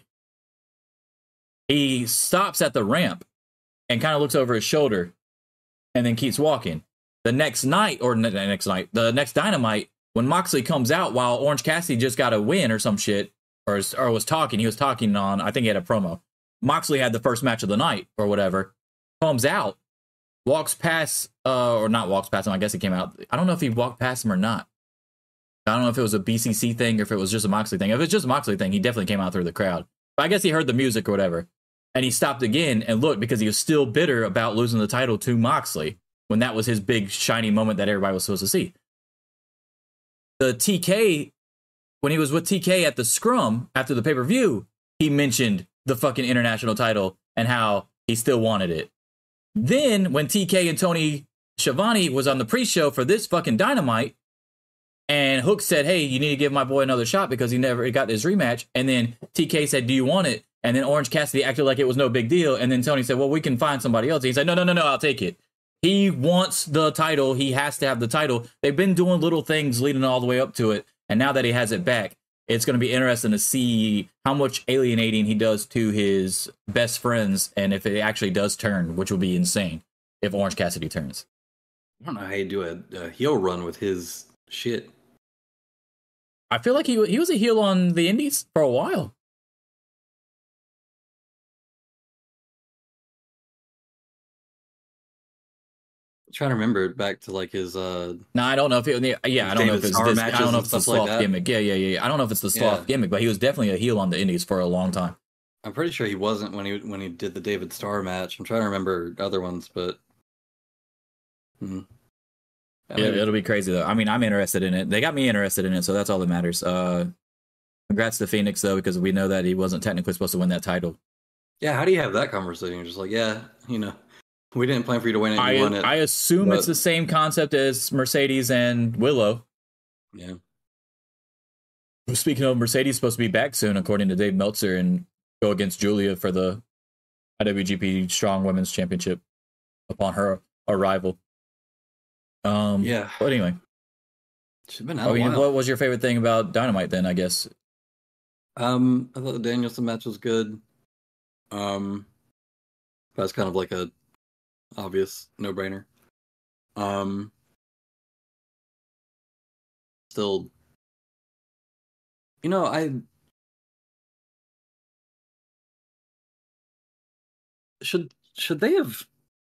Speaker 2: he stops at the ramp and kind of looks over his shoulder and then keeps walking. The next Dynamite, when Moxley comes out while Orange Cassidy just got a win or some shit, or was talking. He was talking on, I think he had a promo. Moxley had the first match of the night or whatever. Comes out, walks past, or not walks past him. I guess he came out. I don't know if he walked past him or not. I don't know if it was a BCC thing or if it was just a Moxley thing. If it's just a Moxley thing, he definitely came out through the crowd. But I guess he heard the music or whatever. And he stopped again and looked because he was still bitter about losing the title to Moxley when that was his big shiny moment that everybody was supposed to see. The TK, when he was with TK at the scrum after the pay-per-view, he mentioned the fucking international title and how he still wanted it. Then when TK and Tony Schiavone was on the pre-show for this fucking Dynamite, and Hook said, hey, you need to give my boy another shot because he never got this rematch. And then TK said, do you want it? And then Orange Cassidy acted like it was no big deal. And then Tony said, well, we can find somebody else. And he said, no, I'll take it. He wants the title. He has to have the title. They've been doing little things leading all the way up to it. And now that he has it back, it's going to be interesting to see how much alienating he does to his best friends. And if it actually does turn, which will be insane if Orange Cassidy turns.
Speaker 3: I don't know how you do a heel run with his shit.
Speaker 2: I feel like he was a heel on the Indies for a while.
Speaker 3: I'm trying to remember back to like his
Speaker 2: No, I don't know if it, yeah, I don't know if it's this, I don't know if it's the sloth like gimmick. Yeah. I don't know if it's the sloth gimmick, but he was definitely a heel on the Indies for a long time.
Speaker 3: I'm pretty sure he wasn't when he did the David Starr match. I'm trying to remember other ones, but
Speaker 2: It'll be crazy though. I mean, I'm interested in it. They got me interested in it, so that's all that matters. Congrats to Phoenix though, because we know that he wasn't technically supposed to win that title.
Speaker 3: Yeah, how do you have that conversation? You're just like, yeah, we didn't plan for you to win it. You won it.
Speaker 2: I assume it's the same concept as Mercedes and Willow.
Speaker 3: Yeah.
Speaker 2: Speaking of, Mercedes supposed to be back soon, according to Dave Meltzer, and go against Julia for the IWGP Strong Women's Championship upon her arrival.
Speaker 3: Yeah.
Speaker 2: But anyway.
Speaker 3: Been out a while.
Speaker 2: What was your favorite thing about Dynamite then, I guess?
Speaker 3: I thought the Danielson match was good. That's kind of like a obvious no-brainer. Still, I should they have?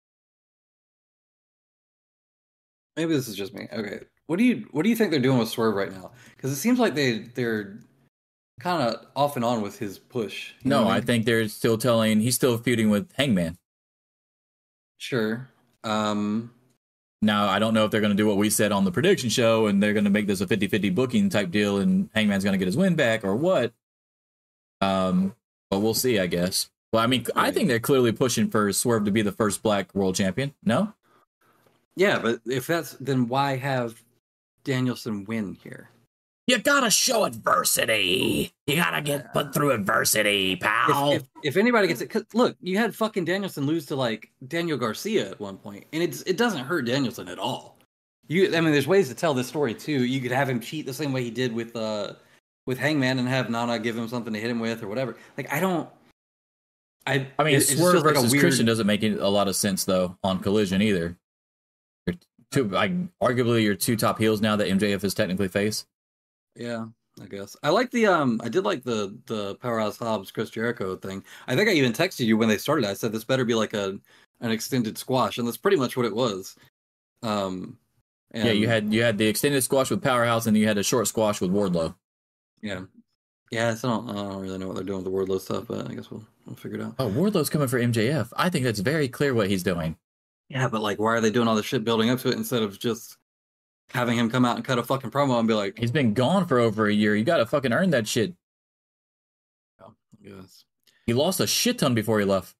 Speaker 3: Maybe this is just me. Okay, what do you think they're doing with Swerve right now? Because it seems like they're kind of off and on with his push.
Speaker 2: No, I think they're still he's still feuding with Hangman.
Speaker 3: Sure.
Speaker 2: Now, I don't know if they're going to do what we said on the prediction show and they're going to make this a 50-50 booking type deal and Hangman's going to get his win back or what. But we'll see, I guess. Well, I mean, I think they're clearly pushing for Swerve to be the first black world champion. No?
Speaker 3: Yeah, but if that's, then why have Danielson win here?
Speaker 2: You gotta show adversity. You gotta get put through adversity, pal.
Speaker 3: If anybody gets it, 'cause look, you had fucking Danielson lose to like Daniel Garcia at one point, and it doesn't hurt Danielson at all. There's ways to tell this story too. You could have him cheat the same way he did with Hangman and have Nana give him something to hit him with or whatever. Like I mean,
Speaker 2: Swerve versus Christian doesn't make a lot of sense though on Collision either. Arguably your two top heels now that MJF is technically face.
Speaker 3: Yeah, I guess. I like I did like the Powerhouse Hobbs Chris Jericho thing. I think I even texted you when they started. I said this better be like an extended squash, and that's pretty much what it was.
Speaker 2: Yeah, you had the extended squash with Powerhouse, and you had a short squash with Wardlow.
Speaker 3: Yeah. So I don't really know what they're doing with the Wardlow stuff, but I guess we'll figure it out.
Speaker 2: Oh, Wardlow's coming for MJF. I think that's very clear what he's doing.
Speaker 3: Yeah, but like, why are they doing all this shit building up to it instead of just having him come out and cut a fucking promo and be like,
Speaker 2: he's been gone for over a year. You got to fucking earn that shit.
Speaker 3: I guess.
Speaker 2: He lost a shit ton before he left.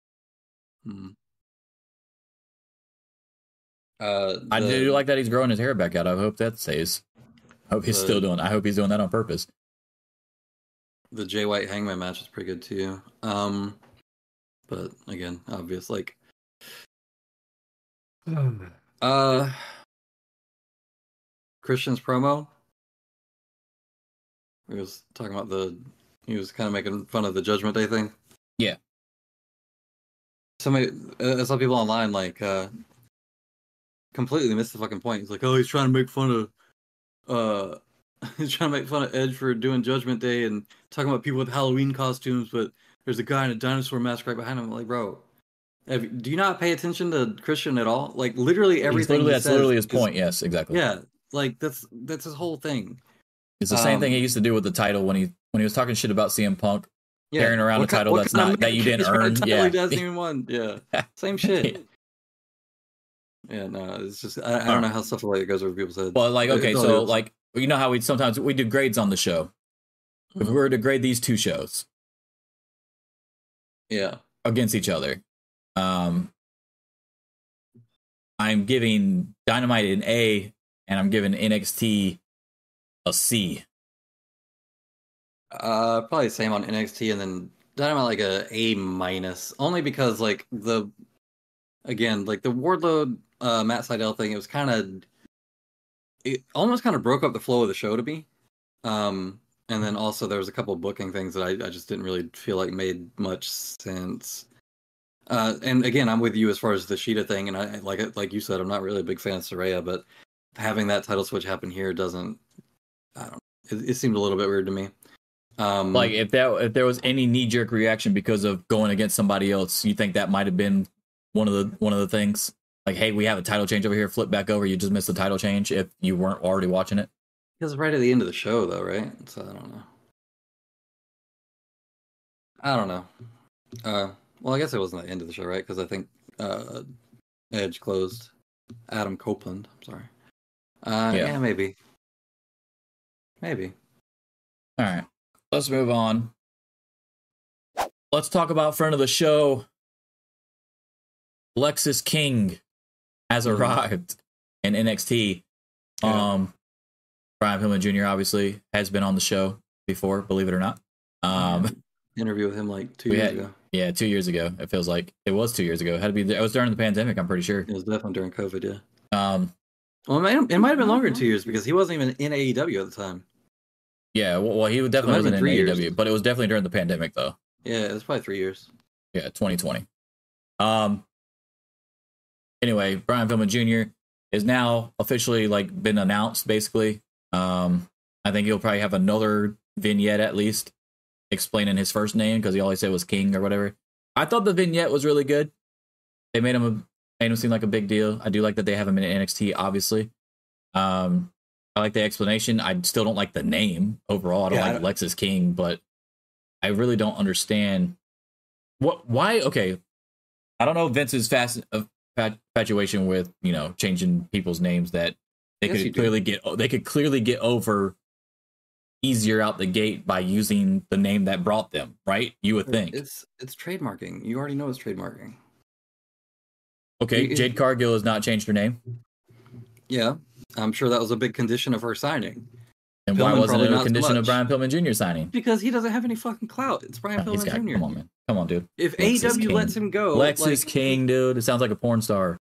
Speaker 2: I do like that he's growing his hair back out. I hope that stays. I hope he's still doing. I hope he's doing that on purpose.
Speaker 3: The Jay White Hangman match was pretty good too. But again, obvious like. Christian's promo. He was talking about he was kind of making fun of the Judgment Day thing.
Speaker 2: Yeah.
Speaker 3: Some people online like completely missed the fucking point. He's like, oh, he's trying to make fun of he's trying to make fun of Edge for doing Judgment Day and talking about people with Halloween costumes, but there's a guy in a dinosaur mask right behind him. I'm like, bro, do you not pay attention to Christian at all? Like, literally everything.
Speaker 2: That's literally his point. Yes, exactly.
Speaker 3: Yeah, like that's his whole thing.
Speaker 2: It's the same thing he used to do with the title when he was talking shit about CM Punk carrying around a title that's not that you didn't earn.
Speaker 3: Yeah, he doesn't even won. Yeah, same shit. Yeah, no, it's just I don't know how stuff like that goes over people's heads.
Speaker 2: Well, like, okay, so like, you know how we sometimes we do grades on the show. If we were to grade these two shows,
Speaker 3: yeah,
Speaker 2: against each other, I'm giving Dynamite an A, and I'm giving NXT a C.
Speaker 3: Probably the same on NXT, and then Dynamite like a A-, only because like the Wardlow Matt Sydal thing, it almost kind of broke up the flow of the show to me. And then also there was a couple of booking things that I just didn't really feel like made much sense. And again, I'm with you as far as the Sheeta thing, and I like you said, I'm not really a big fan of Saraya, but having that title switch happen here doesn't. I don't. It seemed a little bit weird to me.
Speaker 2: Like if there was any knee-jerk reaction because of going against somebody else, you think that might have been one of the things? Like, hey, we have a title change over here, flip back over, you just missed the title change if you weren't already watching it?
Speaker 3: Because right at the end of the show, though, right? So I don't know. Well, I guess it wasn't the end of the show, right? Because I think Edge closed. Adam Copeland, I'm sorry. Yeah, maybe. Maybe.
Speaker 2: All right, let's move on. Let's talk about friend of the show. Lexis King has arrived in NXT.
Speaker 3: Yeah.
Speaker 2: Brian Pillman Jr. obviously has been on the show before, believe it or not.
Speaker 3: Interview with him like 2 years ago.
Speaker 2: Yeah, 2 years ago. It feels like it was 2 years ago. It had to be. It was during the pandemic. I'm pretty sure.
Speaker 3: It was definitely during COVID. Yeah. Well, it might have been longer than 2 years because he wasn't even in AEW at the time.
Speaker 2: Yeah, well, he definitely wasn't in AEW, but it was definitely during the pandemic, though.
Speaker 3: Yeah, it was probably 3 years.
Speaker 2: Yeah, 2020. Anyway, Brian Pillman Jr. is now officially like been announced, basically. I think he'll probably have another vignette at least explaining his first name because he always said it was King or whatever. I thought the vignette was really good. They made him seem like a big deal. I do like that they have him in NXT, obviously. I like the explanation. I still don't like the name overall. I don't like Lexis King, but I really don't understand why. Okay, I don't know Vince's infatuation with changing people's names that they could clearly get over easier out the gate by using the name that brought them. Right? You would think
Speaker 3: it's trademarking. You already know it's trademarking.
Speaker 2: Okay, Jade Cargill has not changed her name.
Speaker 3: Yeah, I'm sure that was a big condition of her signing.
Speaker 2: And why wasn't it a condition of Brian Pillman Jr. signing?
Speaker 3: Because he doesn't have any fucking clout. It's Brian Pillman Jr.
Speaker 2: Come on, man. Come on, dude.
Speaker 3: If AEW lets him go...
Speaker 2: Lexis King, dude. It sounds like a porn star.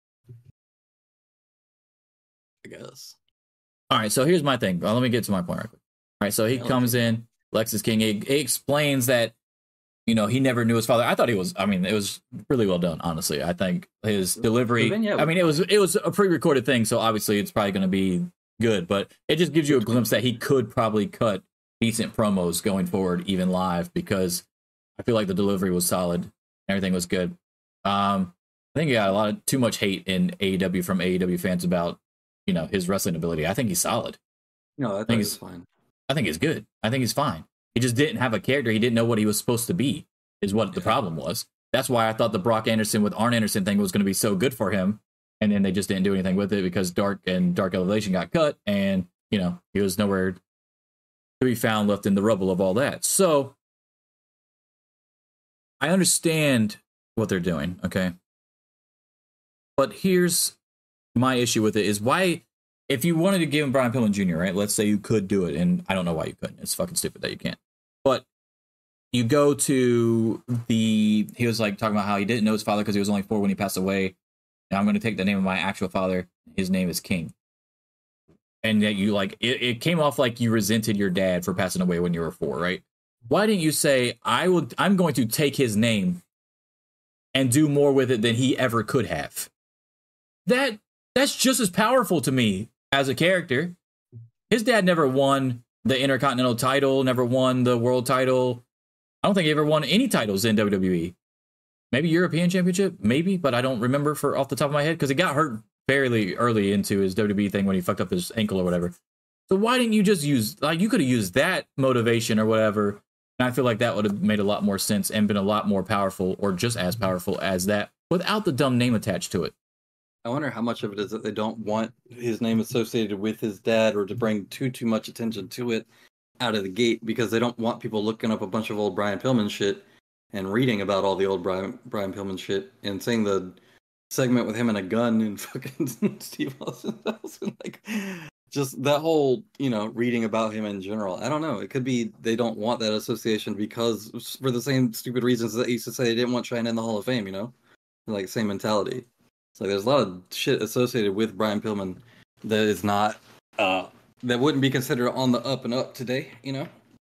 Speaker 3: I guess.
Speaker 2: All right, so here's my thing. Well, let me get to my point right quick. All right, so he comes in, Lexis King. He explains that, he never knew his father. I thought it was really well done, honestly. I think his delivery... it was a pre-recorded thing, so obviously it's probably going to be good, but it just gives you a glimpse that he could probably cut decent promos going forward, even live, because I feel like the delivery was solid. Everything was good. I think he got too much hate in AEW from AEW fans about, his wrestling ability. I think he's solid.
Speaker 3: No, I think he's fine.
Speaker 2: I think he's good. I think he's fine. He just didn't have a character. He didn't know what he was supposed to be, is what the problem was. That's why I thought the Brock Anderson with Arn Anderson thing was going to be so good for him. And then they just didn't do anything with it because Dark Elevation got cut, and he was nowhere to be found, left in the rubble of all that. So I understand what they're doing, okay? But here's my issue with it is why, if you wanted to give him Brian Pillman Jr., right? Let's say you could do it, and I don't know why you couldn't. It's fucking stupid that you can't. But you go to he was like talking about how he didn't know his father because he was only 4 when he passed away. And I'm going to take the name of my actual father. His name is King. And that you it came off like you resented your dad for passing away when you were 4, right? Why didn't you say, I'm going to take his name and do more with it than he ever could have? That's just as powerful to me as a character. His dad never won the Intercontinental title, never won the world title. I don't think he ever won any titles in WWE. Maybe European Championship, maybe, but I don't remember for off the top of my head because he got hurt fairly early into his WWE thing when he fucked up his ankle or whatever. So why didn't you just use, like, you could have used that motivation or whatever, and I feel like that would have made a lot more sense and been a lot more powerful, or just as powerful as that, without the dumb name attached to it.
Speaker 3: I wonder how much of it is that they don't want his name associated with his dad, or to bring too much attention to it out of the gate, because they don't want people looking up a bunch of old Brian Pillman shit and reading about all the old Brian Pillman shit and seeing the segment with him and a gun and fucking Steve Austin. Like, just that whole, reading about him in general. I don't know. It could be they don't want that association because for the same stupid reasons that they used to say they didn't want China in the Hall of Fame, Like, same mentality. It's like there's a lot of shit associated with Brian Pillman that is not, that wouldn't be considered on the up and up today, And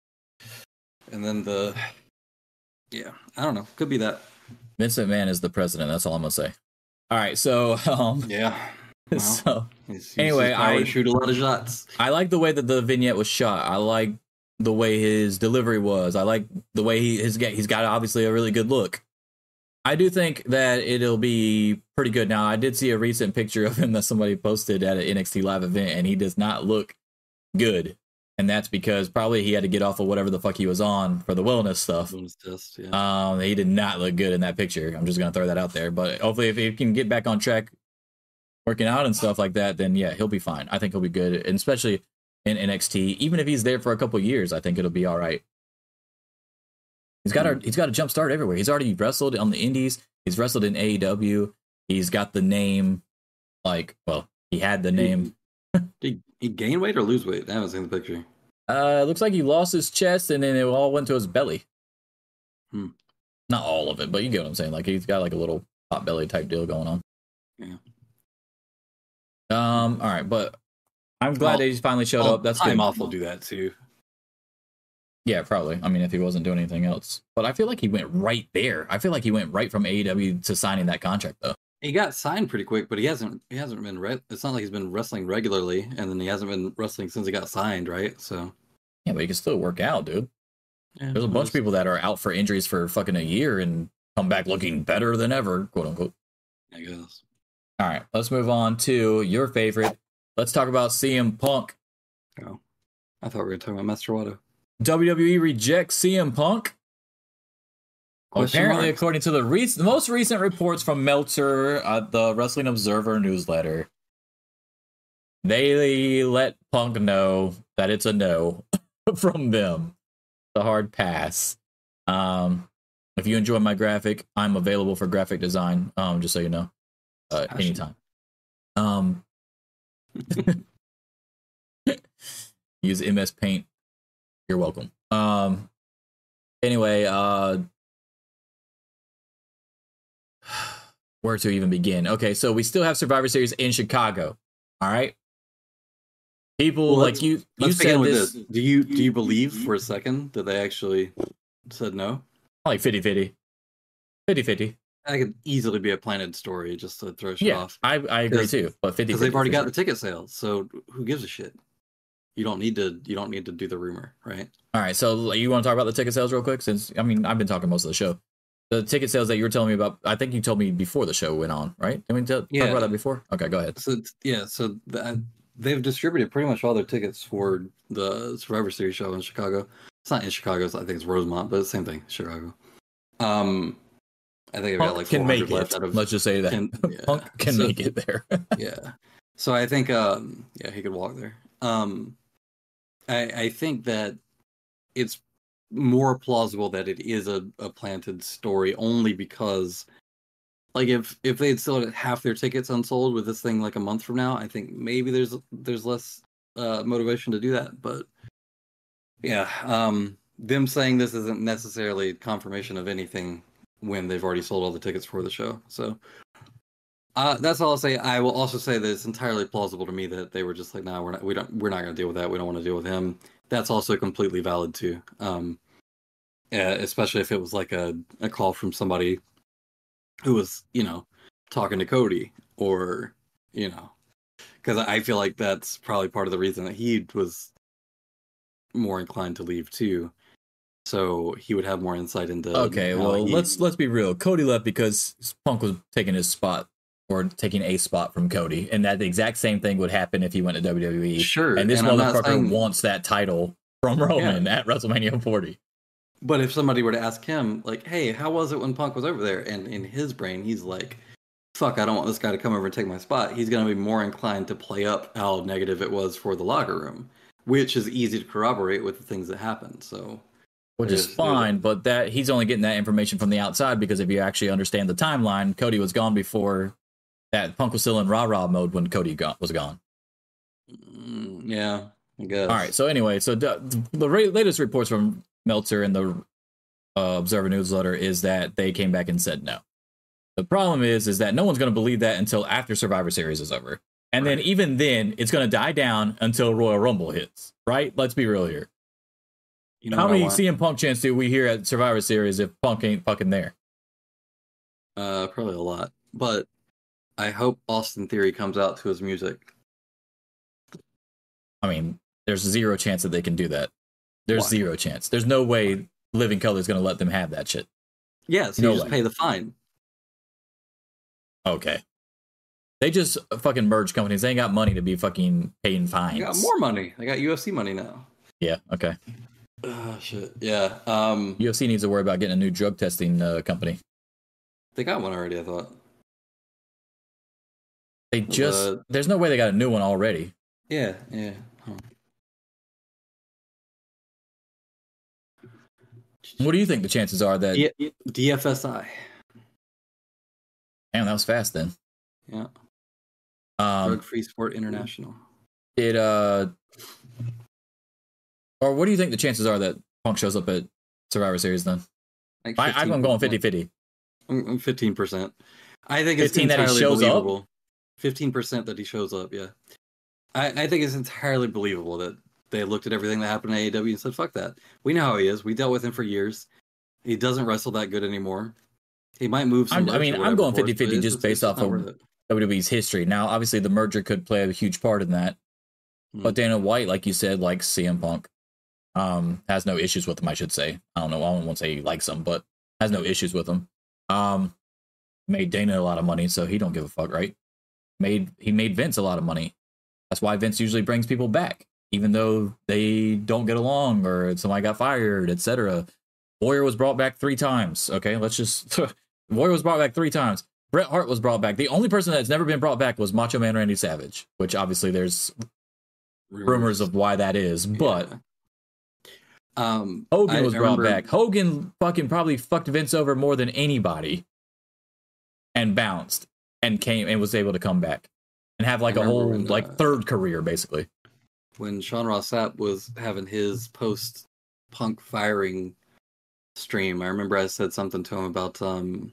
Speaker 3: then I don't know. Could be that.
Speaker 2: Vince McMahon is the president. That's all I'm gonna say. All right, so
Speaker 3: yeah. Well,
Speaker 2: so
Speaker 3: he's
Speaker 2: anyway, I
Speaker 3: shoot a lot of shots.
Speaker 2: I like the way that the vignette was shot. I like the way his delivery was. I like the way he's got obviously a really good look. I do think that it'll be pretty good. Now, I did see a recent picture of him that somebody posted at an NXT live event, and he does not look good. And that's because probably he had to get off of whatever the fuck he was on for the wellness stuff.
Speaker 3: Test, yeah.
Speaker 2: He did not look good in that picture. I'm just going to throw that out there. But hopefully if he can get back on track working out and stuff like that, then yeah, he'll be fine. I think he'll be good. And especially in NXT, even if he's there for a couple years, I think it'll be all right. He's got a jump start everywhere. He's already wrestled on the indies. He's wrestled in AEW. He's got the name, he had the name.
Speaker 3: He gain weight or lose weight? I haven't seen the picture.
Speaker 2: It looks like he lost his chest and then it all went to his belly. Not all of it, but you get what I'm saying. Like, he's got like a little pot belly type deal going on.
Speaker 3: Yeah.
Speaker 2: All right, but I'm glad that he's finally showed up. That's
Speaker 3: Time
Speaker 2: good.
Speaker 3: Off will do that too.
Speaker 2: Yeah, probably. I mean, if he wasn't doing anything else. But I feel like he went right there. I feel like he went right from AEW to signing that contract, though.
Speaker 3: He got signed pretty quick, but he hasn't been. It's not like he's been wrestling regularly, and then he hasn't been wrestling since he got signed, right? So
Speaker 2: yeah, but he can still work out, dude.
Speaker 3: Yeah,
Speaker 2: there's a bunch of people that are out for injuries for fucking a year and come back looking better than ever, quote unquote.
Speaker 3: I guess.
Speaker 2: All right, let's move on to your favorite. Let's talk about CM Punk.
Speaker 3: Oh, I thought we were talking about Master Wato.
Speaker 2: WWE rejects CM Punk. Apparently,
Speaker 3: marks.
Speaker 2: according to the most recent reports from Meltzer at the Wrestling Observer newsletter, they let Punk know that it's a no from them. The hard pass. If you enjoy my graphic, I'm available for graphic design. Just so you know, anytime. Use MS Paint. You're welcome. Anyway, where to even begin? Okay, so we still have Survivor Series in Chicago. All right. People like you said this.
Speaker 3: Do you believe for a second that they actually said no?
Speaker 2: Like 50-50. 50-50.
Speaker 3: That could easily be a planted story just to throw shit off.
Speaker 2: I agree too. But 50
Speaker 3: because they've already got the ticket sales, so who gives a shit? You don't need to do the rumor, right? All
Speaker 2: right, so you want to talk about the ticket sales real quick? Since I've been talking most of the show. The ticket sales that you were telling me about, I think you told me before the show went on, right? Did we talk about that before? Okay, go ahead.
Speaker 3: So they've distributed pretty much all their tickets for the Survivor Series show in Chicago. It's not in Chicago, I think it's Rosemont, but it's the same thing, Chicago. I think they've got like 400 left out of.
Speaker 2: Let's just say that Punk can make it there.
Speaker 3: Yeah. So I think he could walk there. I think that it's more plausible that it is a planted story only because, like, if they had still had half their tickets unsold with this thing like a month from now, I think maybe there's less motivation to do that. But yeah, them saying this isn't necessarily confirmation of anything when they've already sold all the tickets for the show. So that's all I'll say. I will also say that it's entirely plausible to me that they were just like, no, we're not going to deal with that. We don't want to deal with him. That's also completely valid too. Especially if it was like a call from somebody who was, talking to Cody or, because I feel like that's probably part of the reason that he was more inclined to leave too. So he would have more insight into.
Speaker 2: Okay, well, let's be real. Cody left because Punk was taking his spot, or taking a spot from Cody, and that the exact same thing would happen if he went to WWE.
Speaker 3: Sure,
Speaker 2: and this
Speaker 3: and
Speaker 2: motherfucker wants that title from Roman at WrestleMania 40.
Speaker 3: But if somebody were to ask him, like, hey, how was it when Punk was over there? And in his brain, he's like, fuck, I don't want this guy to come over and take my spot. He's going to be more inclined to play up how negative it was for the locker room, which is easy to corroborate with the things that happened. So,
Speaker 2: which is fine, but that he's only getting that information from the outside, because if you actually understand the timeline, Cody was gone before that. Punk was still in rah-rah mode when Cody was gone.
Speaker 3: Yeah, I guess.
Speaker 2: All right, so anyway, so the latest reports from Meltzer and the Observer newsletter is that they came back and said no. The problem is that no one's going to believe that until after Survivor Series is over. And then even then, it's going to die down until Royal Rumble hits, right? Let's be real here. You know, how many CM Punk chants do we hear at Survivor Series if Punk ain't fucking there?
Speaker 3: Probably a lot. But I hope Austin Theory comes out to his music.
Speaker 2: I mean, there's zero chance that they can do that. There's zero chance. There's no way Living Color is going to let them have that shit.
Speaker 3: Yeah, so you just pay the fine.
Speaker 2: Okay. They just fucking merge companies. They ain't got money to be fucking paying fines.
Speaker 3: They got more money. They got UFC money now.
Speaker 2: Yeah, okay.
Speaker 3: Shit. Yeah.
Speaker 2: UFC needs to worry about getting a new drug testing company.
Speaker 3: They got one already, I thought.
Speaker 2: They just... there's no way they got a new one already.
Speaker 3: Yeah. Huh.
Speaker 2: What do you think the chances are that...
Speaker 3: DFSI.
Speaker 2: Damn, that was fast then.
Speaker 3: Yeah. Drug Free Sport International.
Speaker 2: Or what do you think the chances are that Punk shows up at Survivor Series then? Like I'm going 50-50.
Speaker 3: 15%. I think it's
Speaker 2: 15
Speaker 3: entirely
Speaker 2: that he shows
Speaker 3: believable.
Speaker 2: Up?
Speaker 3: 15% that he shows up, yeah. I think it's entirely believable that they looked at everything that happened at AEW and said, fuck that. We know how he is. We dealt with him for years. He doesn't wrestle that good anymore. He might move some.
Speaker 2: I'm going 50-50 just based off of WWE's history. Now, obviously, the merger could play a huge part in that. But Dana White, like you said, likes CM Punk. Has no issues with him, I should say. I don't know. I won't say he likes him, but has no issues with him. Made Dana a lot of money, so he don't give a fuck, right? He made Vince a lot of money. That's why Vince usually brings people back, even though they don't get along or somebody got fired, etc. Warrior was brought back 3 times. Okay, let's just... Warrior was brought back 3 times. Bret Hart was brought back. The only person that's never been brought back was Macho Man Randy Savage, which obviously there's rumors of why that is, but... Hogan was brought back. Hogan fucking probably fucked Vince over more than anybody and bounced and came and was able to come back and have like a whole third career basically.
Speaker 3: When Sean Ross Sapp was having his post Punk firing stream, I remember I said something to him about CM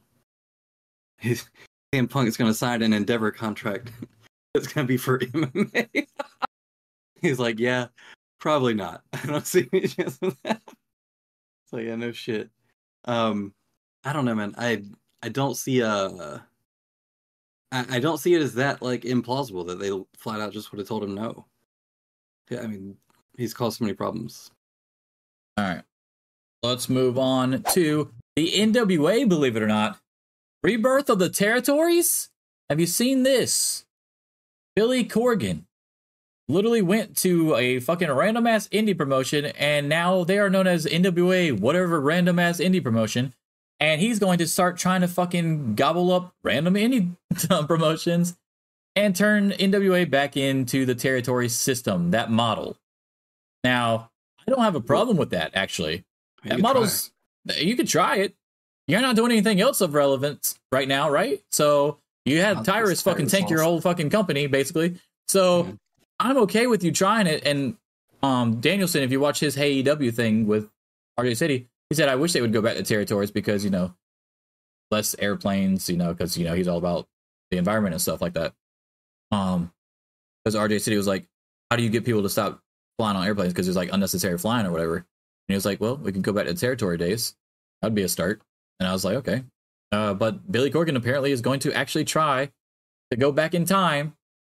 Speaker 3: Punk is going to sign an Endeavor contract. It's going to be for MMA. He's like, yeah, probably not. I don't see any chance of that. So yeah, no shit. I don't know, man. I don't see I don't see it as that like implausible that they flat out just would have told him no. Yeah, I mean, he's caused so many problems.
Speaker 2: All right, let's move on to the NWA. Believe it or not, rebirth of the territories. Have you seen this? Billy Corgan literally went to a fucking random ass indie promotion, and now they are known as NWA, whatever random ass indie promotion. And he's going to start trying to fucking gobble up random indie promotions and turn NWA back into the territory system, that model. Now, I don't have a problem with that, actually. That model's, you could try it. You're not doing anything else of relevance right now, right? So you had Tyrus fucking tank your whole fucking company, basically. So I'm okay with you trying it. And Danielson, if you watch his Hey EW thing with RJ City, he said, I wish they would go back to territories because, you know, less airplanes, you know, because, you know, he's all about the environment and stuff like that. Because RJ City was like, how do you get people to stop flying on airplanes? Because there's like unnecessary flying or whatever. And he was like, well, we can go back to territory days. That'd be a start. And I was like, okay. But Billy Corgan apparently is going to actually try to go back in time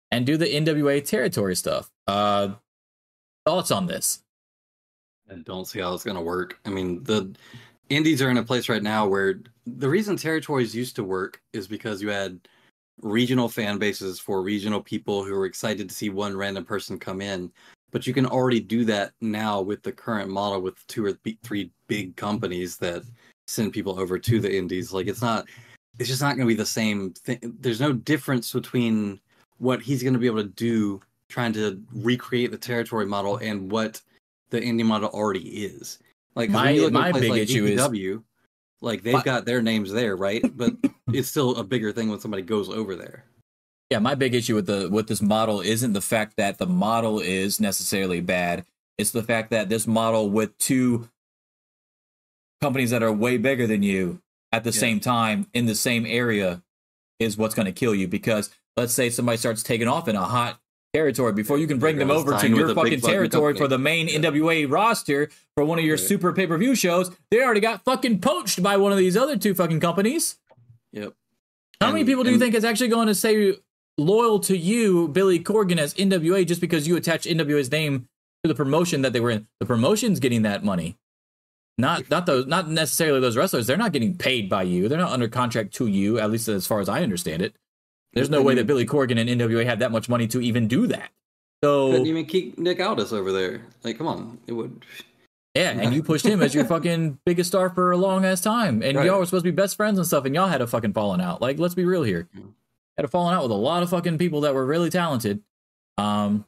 Speaker 2: and do the NWA territory stuff. Thoughts on this?
Speaker 3: I don't see how it's going to work. I mean, the indies are in a place right now where the reason territories used to work is because you had regional fan bases for regional people who were excited to see one random person come in. But you can already do that now with the current model with 2 or 3 big companies that send people over to the indies. Like it's just not going to be the same thing. There's no difference between what he's going to be able to do trying to recreate the territory model and what the indie model already is. Like when you look at a place like EPW, like they've got their names there, right? But it's still a bigger thing when somebody goes over there.
Speaker 2: Yeah, my big issue with this model isn't the fact that the model is necessarily bad. It's the fact that this model with 2 companies that are way bigger than you at the same time in the same area is what's going to kill you. Because let's say somebody starts taking off in a hot territory before you can bring them over to your fucking territory for the main NWA roster for one of your super pay-per-view shows. They already got fucking poached by one of these other 2 fucking companies.
Speaker 3: Yep.
Speaker 2: How many people do you think is actually going to say loyal to you, Billy Corgan, as NWA just because you attach NWA's name to the promotion that they were in? The promotion's getting that money. Not necessarily those wrestlers. They're not getting paid by you. They're not under contract to you, at least as far as I understand it. There's no way that Billy Corgan and NWA had that much money to even do that. So
Speaker 3: couldn't even keep Nick Aldis over there. Like, come on, it would.
Speaker 2: Yeah, and you pushed him as your fucking biggest star for a long ass time, and y'all were supposed to be best friends and stuff, and y'all had a fucking falling out. Like, let's be real here. Had a falling out with a lot of fucking people that were really talented. So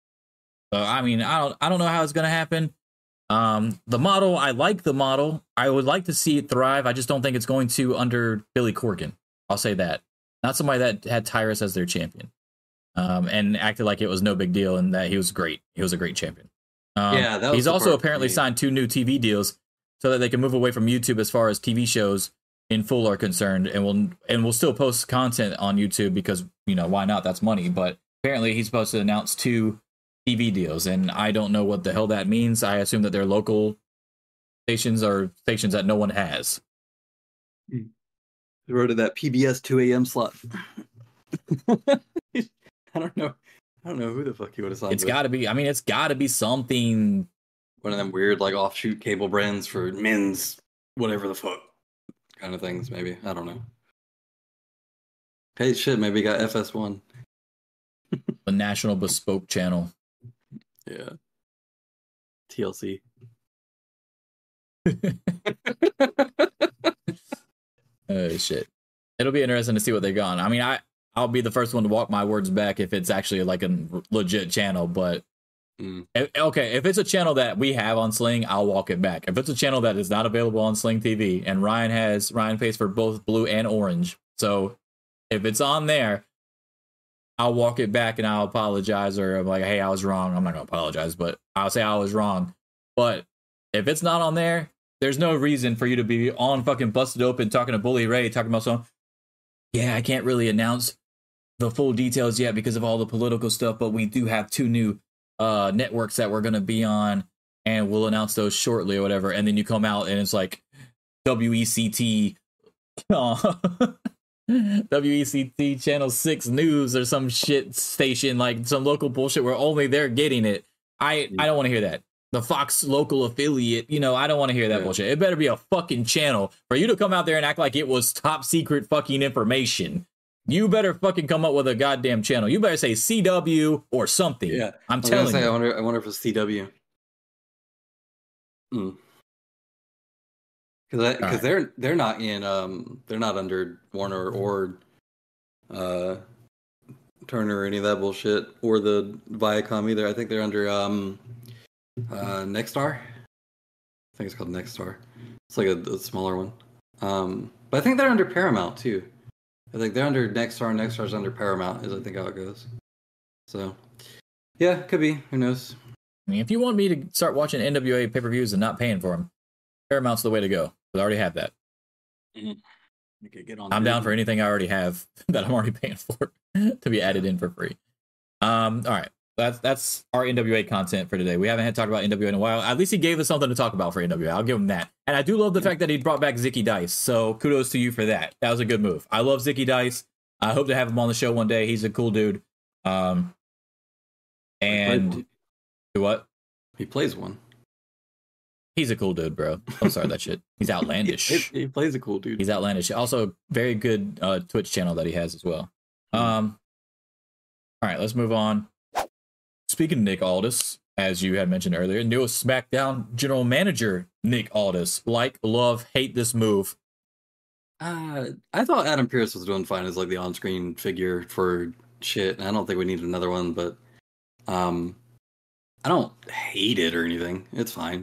Speaker 2: I mean, I don't know how it's gonna happen. The model, I like the model. I would like to see it thrive. I just don't think it's going to under Billy Corgan. I'll say that. Not somebody that had Tyrus as their champion, and acted like it was no big deal and that he was great. He was a great champion.
Speaker 3: That was
Speaker 2: he's also apparently signed 2 new TV deals so that they can move away from YouTube as far as TV shows in full are concerned, and we'll still post content on YouTube because, you know, why not? That's money. But apparently he's supposed to announce 2 TV deals, and I don't know what the hell that means. I assume that they're local stations or stations that no one has.
Speaker 3: They wrote that PBS 2 a.m. slot. I don't know who the fuck he would have signed.
Speaker 2: It's got to be. I mean, it's got to be something.
Speaker 3: One of them weird like offshoot cable brands for men's whatever the fuck kind of things. Maybe, I don't know. Hey, shit, maybe he got FS1.
Speaker 2: The National Bespoke Channel.
Speaker 3: Yeah. TLC.
Speaker 2: Oh shit! It'll be interesting to see what they've gone. I mean, I'll be the first one to walk my words back if it's actually like a legit channel. But okay, if it's a channel that we have on Sling, I'll walk it back. If it's a channel that is not available on Sling TV, and Ryan pays for both blue and orange, so if it's on there, I'll walk it back and I'll apologize, or I'm like, hey, I was wrong. I'm not gonna apologize, but I'll say I was wrong. But if it's not on there, there's no reason for you to be on fucking Busted Open talking to Bully Ray, talking about something. Yeah, I can't really announce the full details yet because of all the political stuff, but we do have 2 new networks that we're going to be on, and we'll announce those shortly or whatever. And then you come out and it's like WECT, WECT Channel 6 News or some shit station, like some local bullshit where only they're getting it. I don't want to hear that. The Fox local affiliate, you know, I don't want to hear that bullshit. It better be a fucking channel for you to come out there and act like it was top secret fucking information. You better fucking come up with a goddamn channel. You better say CW or something. Yeah, I'm telling you.
Speaker 3: I wonder if it's CW. Because they're not in they're not under Warner or Turner or any of that bullshit, or the Viacom either. I think they're under Nexstar. I think it's called Nexstar. It's like a smaller one. But I think they're under Paramount too. I think they're under Nexstar. Nexstar's under Paramount, is I think how it goes. So, yeah, could be. Who knows?
Speaker 2: I mean, if you want me to start watching NWA pay-per-views and not paying for them, Paramount's the way to go. I already have that.
Speaker 3: You could get on.
Speaker 2: I'm down for anything I already have that I'm already paying for to be added in for free. All right. That's our NWA content for today. We haven't had to talk about NWA in a while. At least he gave us something to talk about for NWA. I'll give him that. And I do love the fact that he brought back Zicky Dice. So kudos to you for that. That was a good move. I love Zicky Dice. I hope to have him on the show one day. He's a cool dude. And what?
Speaker 3: He plays one.
Speaker 2: He's a cool dude, bro. I'm sorry that shit. He's outlandish.
Speaker 3: He plays a cool dude.
Speaker 2: He's outlandish. Also, very good Twitch channel that he has as well. All right, let's move on. Speaking of Nick Aldis, as you had mentioned earlier, newest SmackDown general manager Nick Aldis. Like, love, hate this move.
Speaker 3: I thought Adam Pearce was doing fine as like the on-screen figure for shit. And I don't think we need another one, but I don't hate it or anything. It's fine.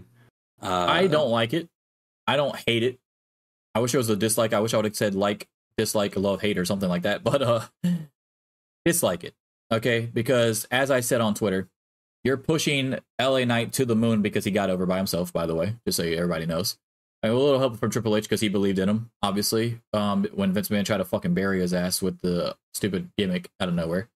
Speaker 2: I don't like it. I don't hate it. I wish it was a dislike. I wish I would have said like, dislike, love, hate, or something like that. But dislike it. Okay? Because as I said on Twitter, you're pushing LA Knight to the moon because he got over by himself, by the way, just so everybody knows. A little help from Triple H because he believed in him, obviously. When Vince McMahon tried to fucking bury his ass with the stupid gimmick out of nowhere.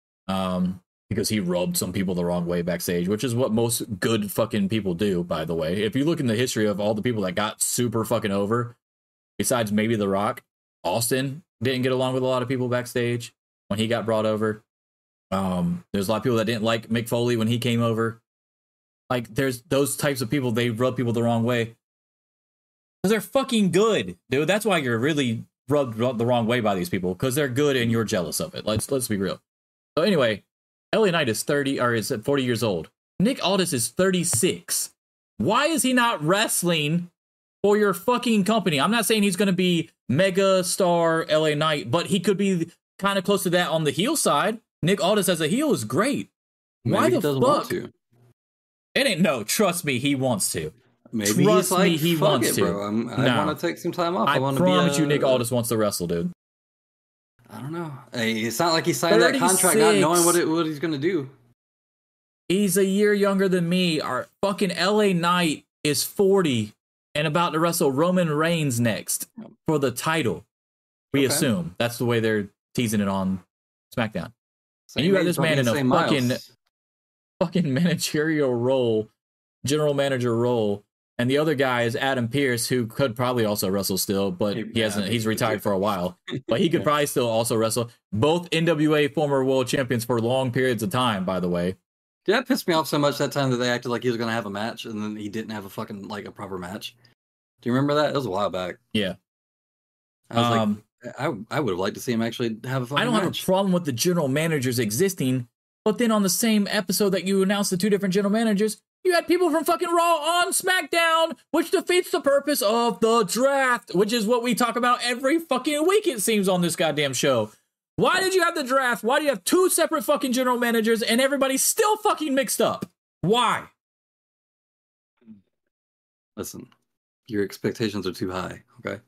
Speaker 2: Because he rubbed some people the wrong way backstage, which is what most good fucking people do, by the way. If you look in the history of all the people that got super fucking over, besides maybe The Rock, Austin didn't get along with a lot of people backstage when he got brought over. There's a lot of people that didn't like Mick Foley when he came over. Like, there's those types of people, they rub people the wrong way. Because they're fucking good, dude. That's why you're really rubbed the wrong way by these people, because they're good and you're jealous of it. Let's be real. So anyway, LA Knight is 40 years old. Nick Aldis is 36. Why is he not wrestling for your fucking company? I'm not saying he's going to be mega star LA Knight, but he could be kind of close to that on the heel side. Nick Aldis as a heel is great. Why the fuck?
Speaker 3: Want to.
Speaker 2: It ain't no. Trust me, he wants to.
Speaker 3: Maybe
Speaker 2: Trust
Speaker 3: he's like,
Speaker 2: me, he
Speaker 3: fuck
Speaker 2: wants
Speaker 3: it,
Speaker 2: to.
Speaker 3: bro. I want to take some time off.
Speaker 2: I
Speaker 3: want to
Speaker 2: promise you, Nick Aldis wants to wrestle, dude.
Speaker 3: I don't know. Hey, it's not like he signed that contract
Speaker 2: 36.
Speaker 3: not knowing what he's going to do.
Speaker 2: He's a year younger than me. Our fucking LA Knight is 40 and about to wrestle Roman Reigns next for the title. We assume. That's the way they're teasing it on SmackDown. And you got this man in a fucking managerial role, general manager role. And the other guy is Adam Pearce, who could probably also wrestle still, but he hasn't. He's retired for a while, but he could probably still also wrestle. Both NWA former world champions for long periods of time, by the way.
Speaker 3: Did that piss me off so much that time that they acted like he was going to have a match and then he didn't have a fucking, like, a proper match? Do you remember that? It was a while back.
Speaker 2: Yeah.
Speaker 3: I was I would have liked to see him actually have a fucking match.
Speaker 2: I don't have a problem with the general managers existing, but then on the same episode that you announced the two different general managers, you had people from fucking Raw on SmackDown, which defeats the purpose of the draft, which is what we talk about every fucking week, it seems, on this goddamn show. Why did you have the draft? Why do you have two separate fucking general managers and everybody's still fucking mixed up? Why?
Speaker 3: Listen, your expectations are too high, okay?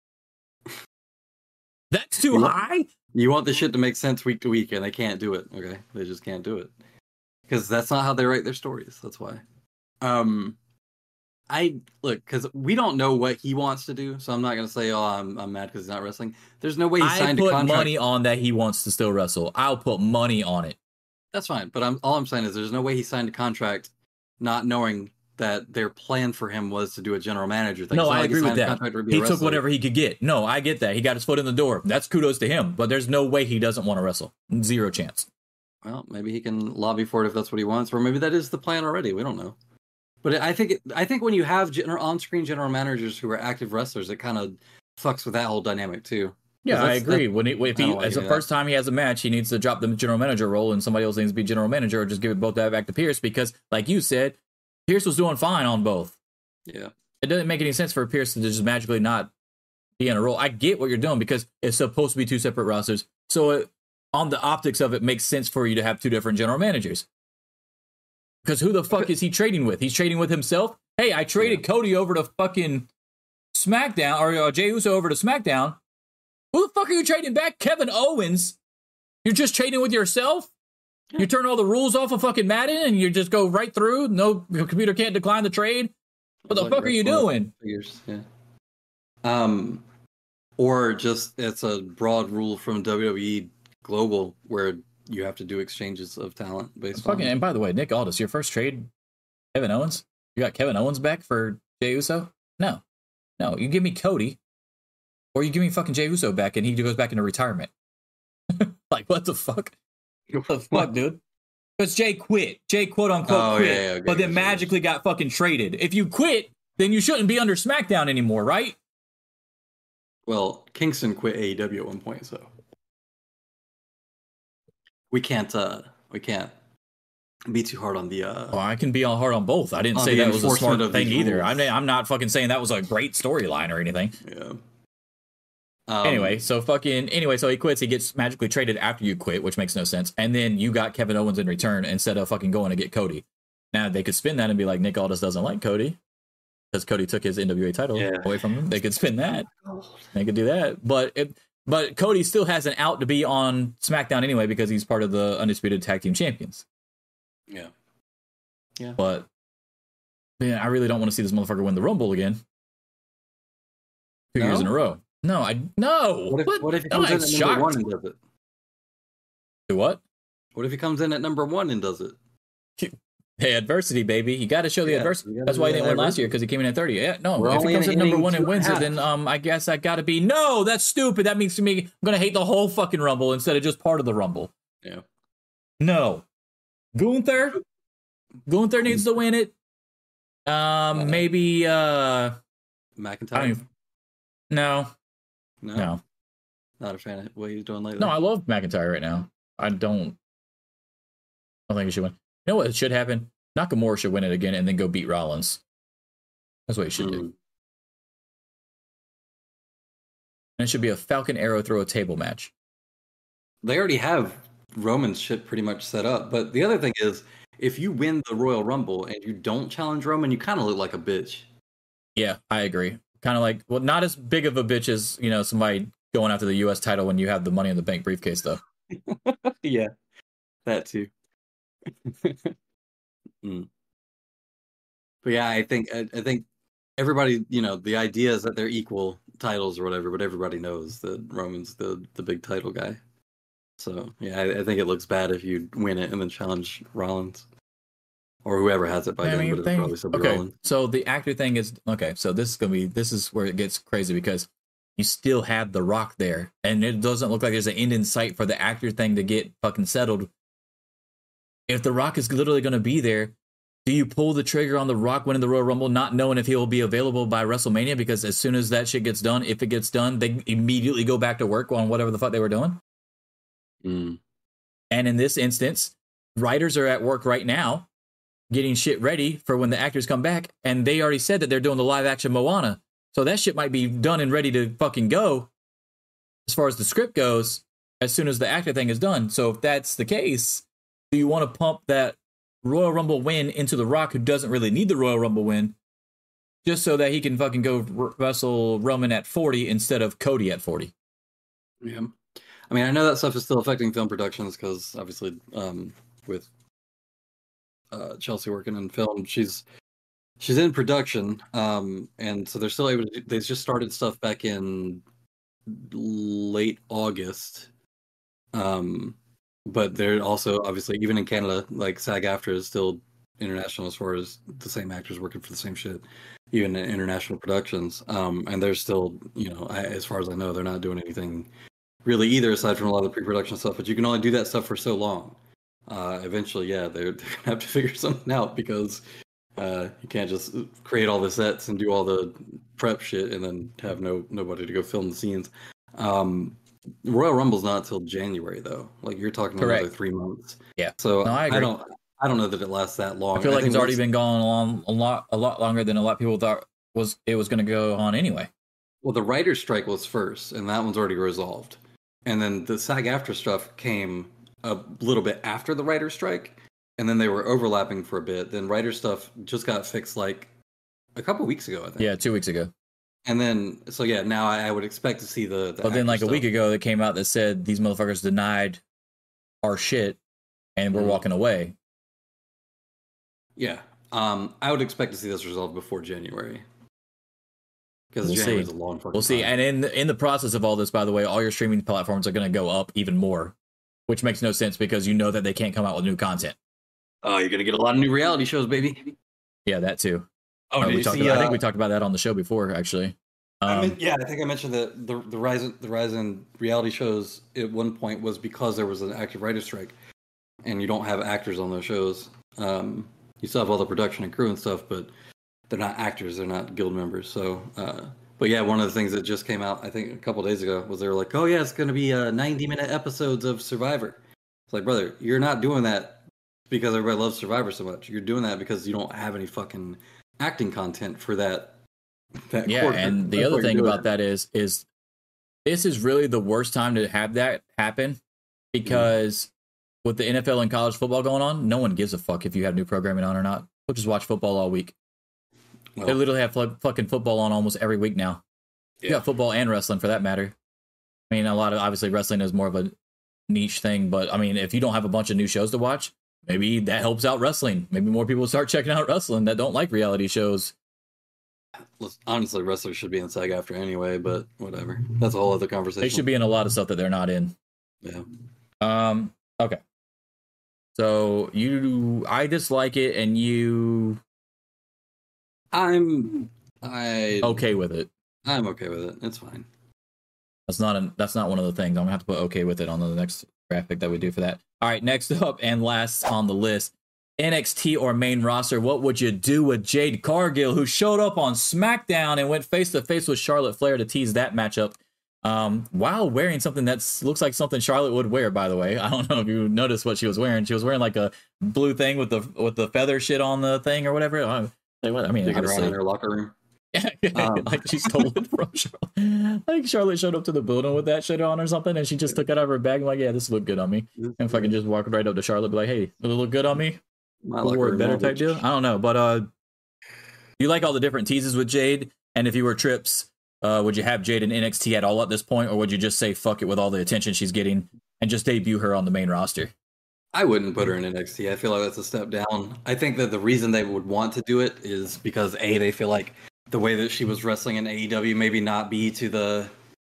Speaker 2: That's too high?
Speaker 3: You want the shit to make sense week to week, and they can't do it, okay? They just can't do it. Because that's not how they write their stories. That's why. Because we don't know what he wants to do, so I'm not gonna say, "Oh, I'm mad because he's not wrestling." There's no way he signed a contract.
Speaker 2: I put money on that he wants to still wrestle. I'll put money on it.
Speaker 3: That's fine, but all I'm saying is there's no way he signed a contract, not knowing that their plan for him was to do a general manager thing.
Speaker 2: No, I agree with that. He took whatever he could get. No, I get that. He got his foot in the door. That's kudos to him. But there's no way he doesn't want to wrestle. Zero chance.
Speaker 3: Well, maybe he can lobby for it if that's what he wants, or maybe that is the plan already. We don't know. But I think when you have on-screen general managers who are active wrestlers, it kind of fucks with that whole dynamic too.
Speaker 2: Yeah, I agree. If he, as the first time he has a match, he needs to drop the general manager role, and somebody else needs to be general manager, or just give it both that back to Pearce, because, like you said, Pearce was doing fine on both.
Speaker 3: Yeah,
Speaker 2: it doesn't make any sense for Pearce to just magically not be in a role. I get what you're doing because it's supposed to be two separate rosters, so on the optics of it makes sense for you to have two different general managers. Because who the fuck is he trading with? He's trading with himself? Hey, I traded Cody over to fucking SmackDown, or Jey Uso over to SmackDown. Who the fuck are you trading back? Kevin Owens? You're just trading with yourself? You turn all the rules off of fucking Madden and you just go right through? No, your computer can't decline the trade? What the fuck are you doing?
Speaker 3: Figures, yeah. Or just it's a broad rule from WWE Global where you have to do exchanges of talent based on.
Speaker 2: And by the way, Nick Aldis, your first trade, Kevin Owens? You got Kevin Owens back for Jey Uso? No. You give me Cody, or you give me fucking Jey Uso back and he goes back into retirement. Like, what the fuck? What the fuck, dude? Because Jay quit. Jay quote unquote quit, but then magically got fucking traded. If you quit, then you shouldn't be under SmackDown anymore, right?
Speaker 3: Well, Kingston quit AEW at one point, so we can't be too hard on the.
Speaker 2: Oh, I can be all hard on both. I didn't say that was a smart thing either. I'm not fucking saying that was a great storyline or anything.
Speaker 3: Yeah.
Speaker 2: So he quits. He gets magically traded after you quit, which makes no sense. And then you got Kevin Owens in return instead of fucking going to get Cody. Now they could spin that and be like, Nick Aldis doesn't like Cody because Cody took his NWA title away from him. They could spin that. They could do that. But Cody still has an out to be on SmackDown anyway because he's part of the Undisputed Tag Team Champions.
Speaker 3: Yeah.
Speaker 2: But man, I really don't want to see this motherfucker win the Rumble again. 2 years in a row. No.
Speaker 3: What if he comes in at number 1 and does it?
Speaker 2: Do what?
Speaker 3: What if he comes in at number 1 and does it?
Speaker 2: Hey, adversity, baby. You got to show the adversity. That's why he didn't win last year, because he came in at 30. Yeah, no, if he comes in number 1 and wins it, then I guess I got to be... No, that's stupid. That means to me, I'm going to hate the whole fucking Rumble instead of just part of the Rumble.
Speaker 3: Yeah.
Speaker 2: No. Gunther needs to win it. Maybe...
Speaker 3: McIntyre?
Speaker 2: No.
Speaker 3: Not a fan of what he's doing lately.
Speaker 2: No, I love McIntyre right now. I don't think he should win. You know what should happen? Nakamura should win it again and then go beat Rollins. That's what he should do. And it should be a Falcon Arrow throw a table match.
Speaker 3: They already have Roman's shit pretty much set up. But the other thing is, if you win the Royal Rumble and you don't challenge Roman, you kind of look like a bitch.
Speaker 2: Yeah, I agree. Kind of like, well, not as big of a bitch as, somebody going after the U.S. title when you have the Money in the Bank briefcase, though.
Speaker 3: Yeah, that too. But yeah, I think everybody, the idea is that they're equal titles or whatever, but everybody knows that Roman's the big title guy. So yeah, I think it looks bad if you win it and then challenge Rollins. Or whoever has it by then, but it'll probably still be Rollins.
Speaker 2: So the actor thing is so this is where it gets crazy because you still have The Rock there, and it doesn't look like there's an end in sight for the actor thing to get fucking settled. If The Rock is literally going to be there, do you pull the trigger on The Rock winning the Royal Rumble, not knowing if he will be available by WrestleMania? Because as soon as that shit gets done, if it gets done, they immediately go back to work on whatever the fuck they were doing. And in this instance, writers are at work right now, getting shit ready for when the actors come back, and they already said that they're doing the live action Moana. So that shit might be done and ready to fucking go as far as the script goes as soon as the actor thing is done. So if that's the case, do you want to pump that Royal Rumble win into The Rock, who doesn't really need the Royal Rumble win, just so that he can fucking go wrestle Roman at 40 instead of Cody at 40?
Speaker 3: Yeah. I mean, I know that stuff is still affecting film productions because obviously with Chelsea working in film, she's in production, and so they're still able to they just started stuff back in late August, but they're also obviously, even in Canada, like SAG-AFTRA is still international as far as the same actors working for the same shit, even in international productions, and they're still, as far as I know, they're not doing anything really either aside from a lot of the pre-production stuff, but you can only do that stuff for so long. Eventually, they're gonna have to figure something out because you can't just create all the sets and do all the prep shit and then have nobody to go film the scenes. Royal Rumble's not until January though. Like you're talking about another 3 months.
Speaker 2: Yeah.
Speaker 3: So
Speaker 2: no, I agree.
Speaker 3: I don't know that it lasts that long.
Speaker 2: I feel like it's already been going on a lot longer than a lot of people thought it was going to go on anyway.
Speaker 3: Well, the writer's strike was first, and that one's already resolved. And then the SAG-AFTRA stuff came a little bit after the writer's strike, and then they were overlapping for a bit. Then writer's stuff just got fixed like a couple weeks ago, I think.
Speaker 2: Yeah, 2 weeks ago.
Speaker 3: And then, so yeah, now I would expect to see the
Speaker 2: but then like a week ago, they came out that said these motherfuckers denied our shit, and we're walking away.
Speaker 3: Yeah. I would expect to see this resolved before January. Because January is a long fucking
Speaker 2: We'll see.
Speaker 3: time.
Speaker 2: And in the process of all this, by the way, all your streaming platforms are going to go up even more, which makes no sense because you know that they can't come out with new content.
Speaker 3: Oh, you're going to get a lot of new reality shows, baby.
Speaker 2: Yeah, that too.
Speaker 3: Oh,
Speaker 2: I think we talked about that on the show before, actually.
Speaker 3: I think I mentioned that the rise in reality shows at one point was because there was an active writer's strike. and you don't have actors on those shows. You still have all the production and crew and stuff, but they're not actors. They're not guild members. So, but yeah, one of the things that just came out, I think a couple days ago, was they were like, oh yeah, it's going to be 90-minute episodes of Survivor. It's like, brother, you're not doing that because everybody loves Survivor so much. You're doing that because you don't have any fucking acting content for that
Speaker 2: yeah,
Speaker 3: quarter.
Speaker 2: and the
Speaker 3: That's
Speaker 2: other
Speaker 3: what you're
Speaker 2: thing
Speaker 3: doing.
Speaker 2: about that is this is really the worst time to have that happen, because with the NFL and college football going on, no one gives a fuck if you have new programming on or not. We'll just watch football all week.
Speaker 3: Well,
Speaker 2: They literally have fucking football on almost every week now. You got football and wrestling for that matter. I mean, a lot of, obviously wrestling is more of a niche thing, but I mean, if you don't have a bunch of new shows to watch, maybe that helps out wrestling. Maybe more people start checking out wrestling that don't like reality shows.
Speaker 3: honestly, wrestlers should be in SAG-AFTRA anyway, but whatever. That's a whole other conversation.
Speaker 2: They should be in a lot of stuff that they're not in.
Speaker 3: Yeah.
Speaker 2: Okay. So I dislike it, and
Speaker 3: I'm
Speaker 2: okay with it.
Speaker 3: I'm okay with it. It's fine.
Speaker 2: That's not one of the things. I'm gonna have to put okay with it on the next graphic that we do for that. All right, next up and last on the list, NXT or main roster. What would you do with Jade Cargill, who showed up on SmackDown and went face to face with Charlotte Flair to tease that matchup, while wearing something that looks like something Charlotte would wear? By the way, I don't know if you noticed what she was wearing. She was wearing like a blue thing with the feather shit on the thing or whatever. I mean,
Speaker 3: Taking around
Speaker 2: honestly,
Speaker 3: in her locker room.
Speaker 2: like she stole it from Charlotte. I think Charlotte showed up to the building with that shit on or something, and she just took it out of her bag. Like, yeah, this look good on me. And if I can just walk right up to Charlotte, be like, hey, does it look good on me?
Speaker 3: My
Speaker 2: Or
Speaker 3: locker room,
Speaker 2: better
Speaker 3: all
Speaker 2: type
Speaker 3: bitch.
Speaker 2: deal. I don't know, but you like all the different teases with Jade? And if you were Trips, would you have Jade in NXT at all at this point, or would you just say fuck it with all the attention she's getting and just debut her on the main roster?
Speaker 3: I wouldn't put her in NXT. I feel like that's a step down. I think that the reason they would want to do it is because they feel like the way that she was wrestling in AEW maybe not be to the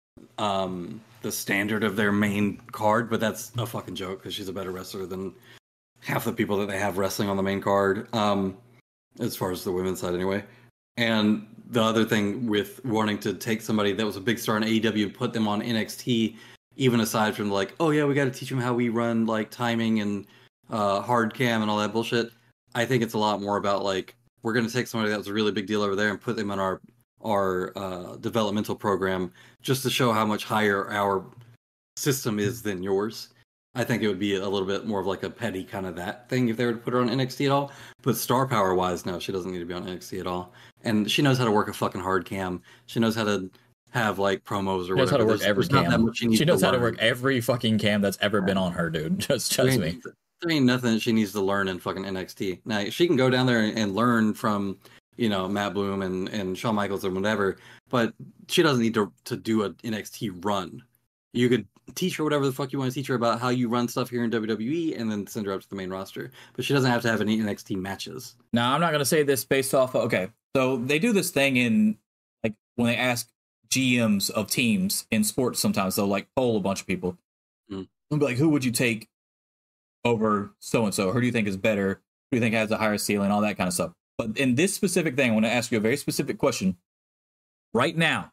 Speaker 3: standard of their main card, but that's a fucking joke because she's a better wrestler than half the people that they have wrestling on the main card, as far as the women's side anyway. And the other thing with wanting to take somebody that was a big star in AEW and put them on NXT, even aside from like, oh yeah, we got to teach them how we run like timing and hard cam and all that bullshit. I think it's a lot more about like, we're going to take somebody that was a really big deal over there and put them in our developmental program just to show how much higher our system is than yours. I think it would be a little bit more of like a petty kind of that thing if they were to put her on NXT at all. But star power wise, no, she doesn't need to be on NXT at all. And she knows how to work a fucking hard cam. She knows how to have like promos or
Speaker 2: She knows how
Speaker 3: whatever.
Speaker 2: to work every
Speaker 3: There's not that
Speaker 2: cam.
Speaker 3: much she needs
Speaker 2: She knows how to
Speaker 3: learn.
Speaker 2: work every fucking cam that's ever been on her, dude. Just trust me.
Speaker 3: There ain't nothing that she needs to learn in fucking NXT. Now she can go down there and learn from, Matt Bloom and Shawn Michaels and whatever, but she doesn't need to do an NXT run. You could teach her whatever the fuck you want to teach her about how you run stuff here in WWE and then send her up to the main roster. But she doesn't have to have any NXT matches.
Speaker 2: Now, I'm not going to say this based off of, okay, so they do this thing in, like, when they ask GMs of teams in sports sometimes, they'll, like, poll a bunch of people.
Speaker 3: Mm.
Speaker 2: They'll be like, who would you take over so-and-so? Who do you think is better? Who do you think has a higher ceiling? All that kind of stuff. But in this specific thing, I want to ask you a very specific question. Right now,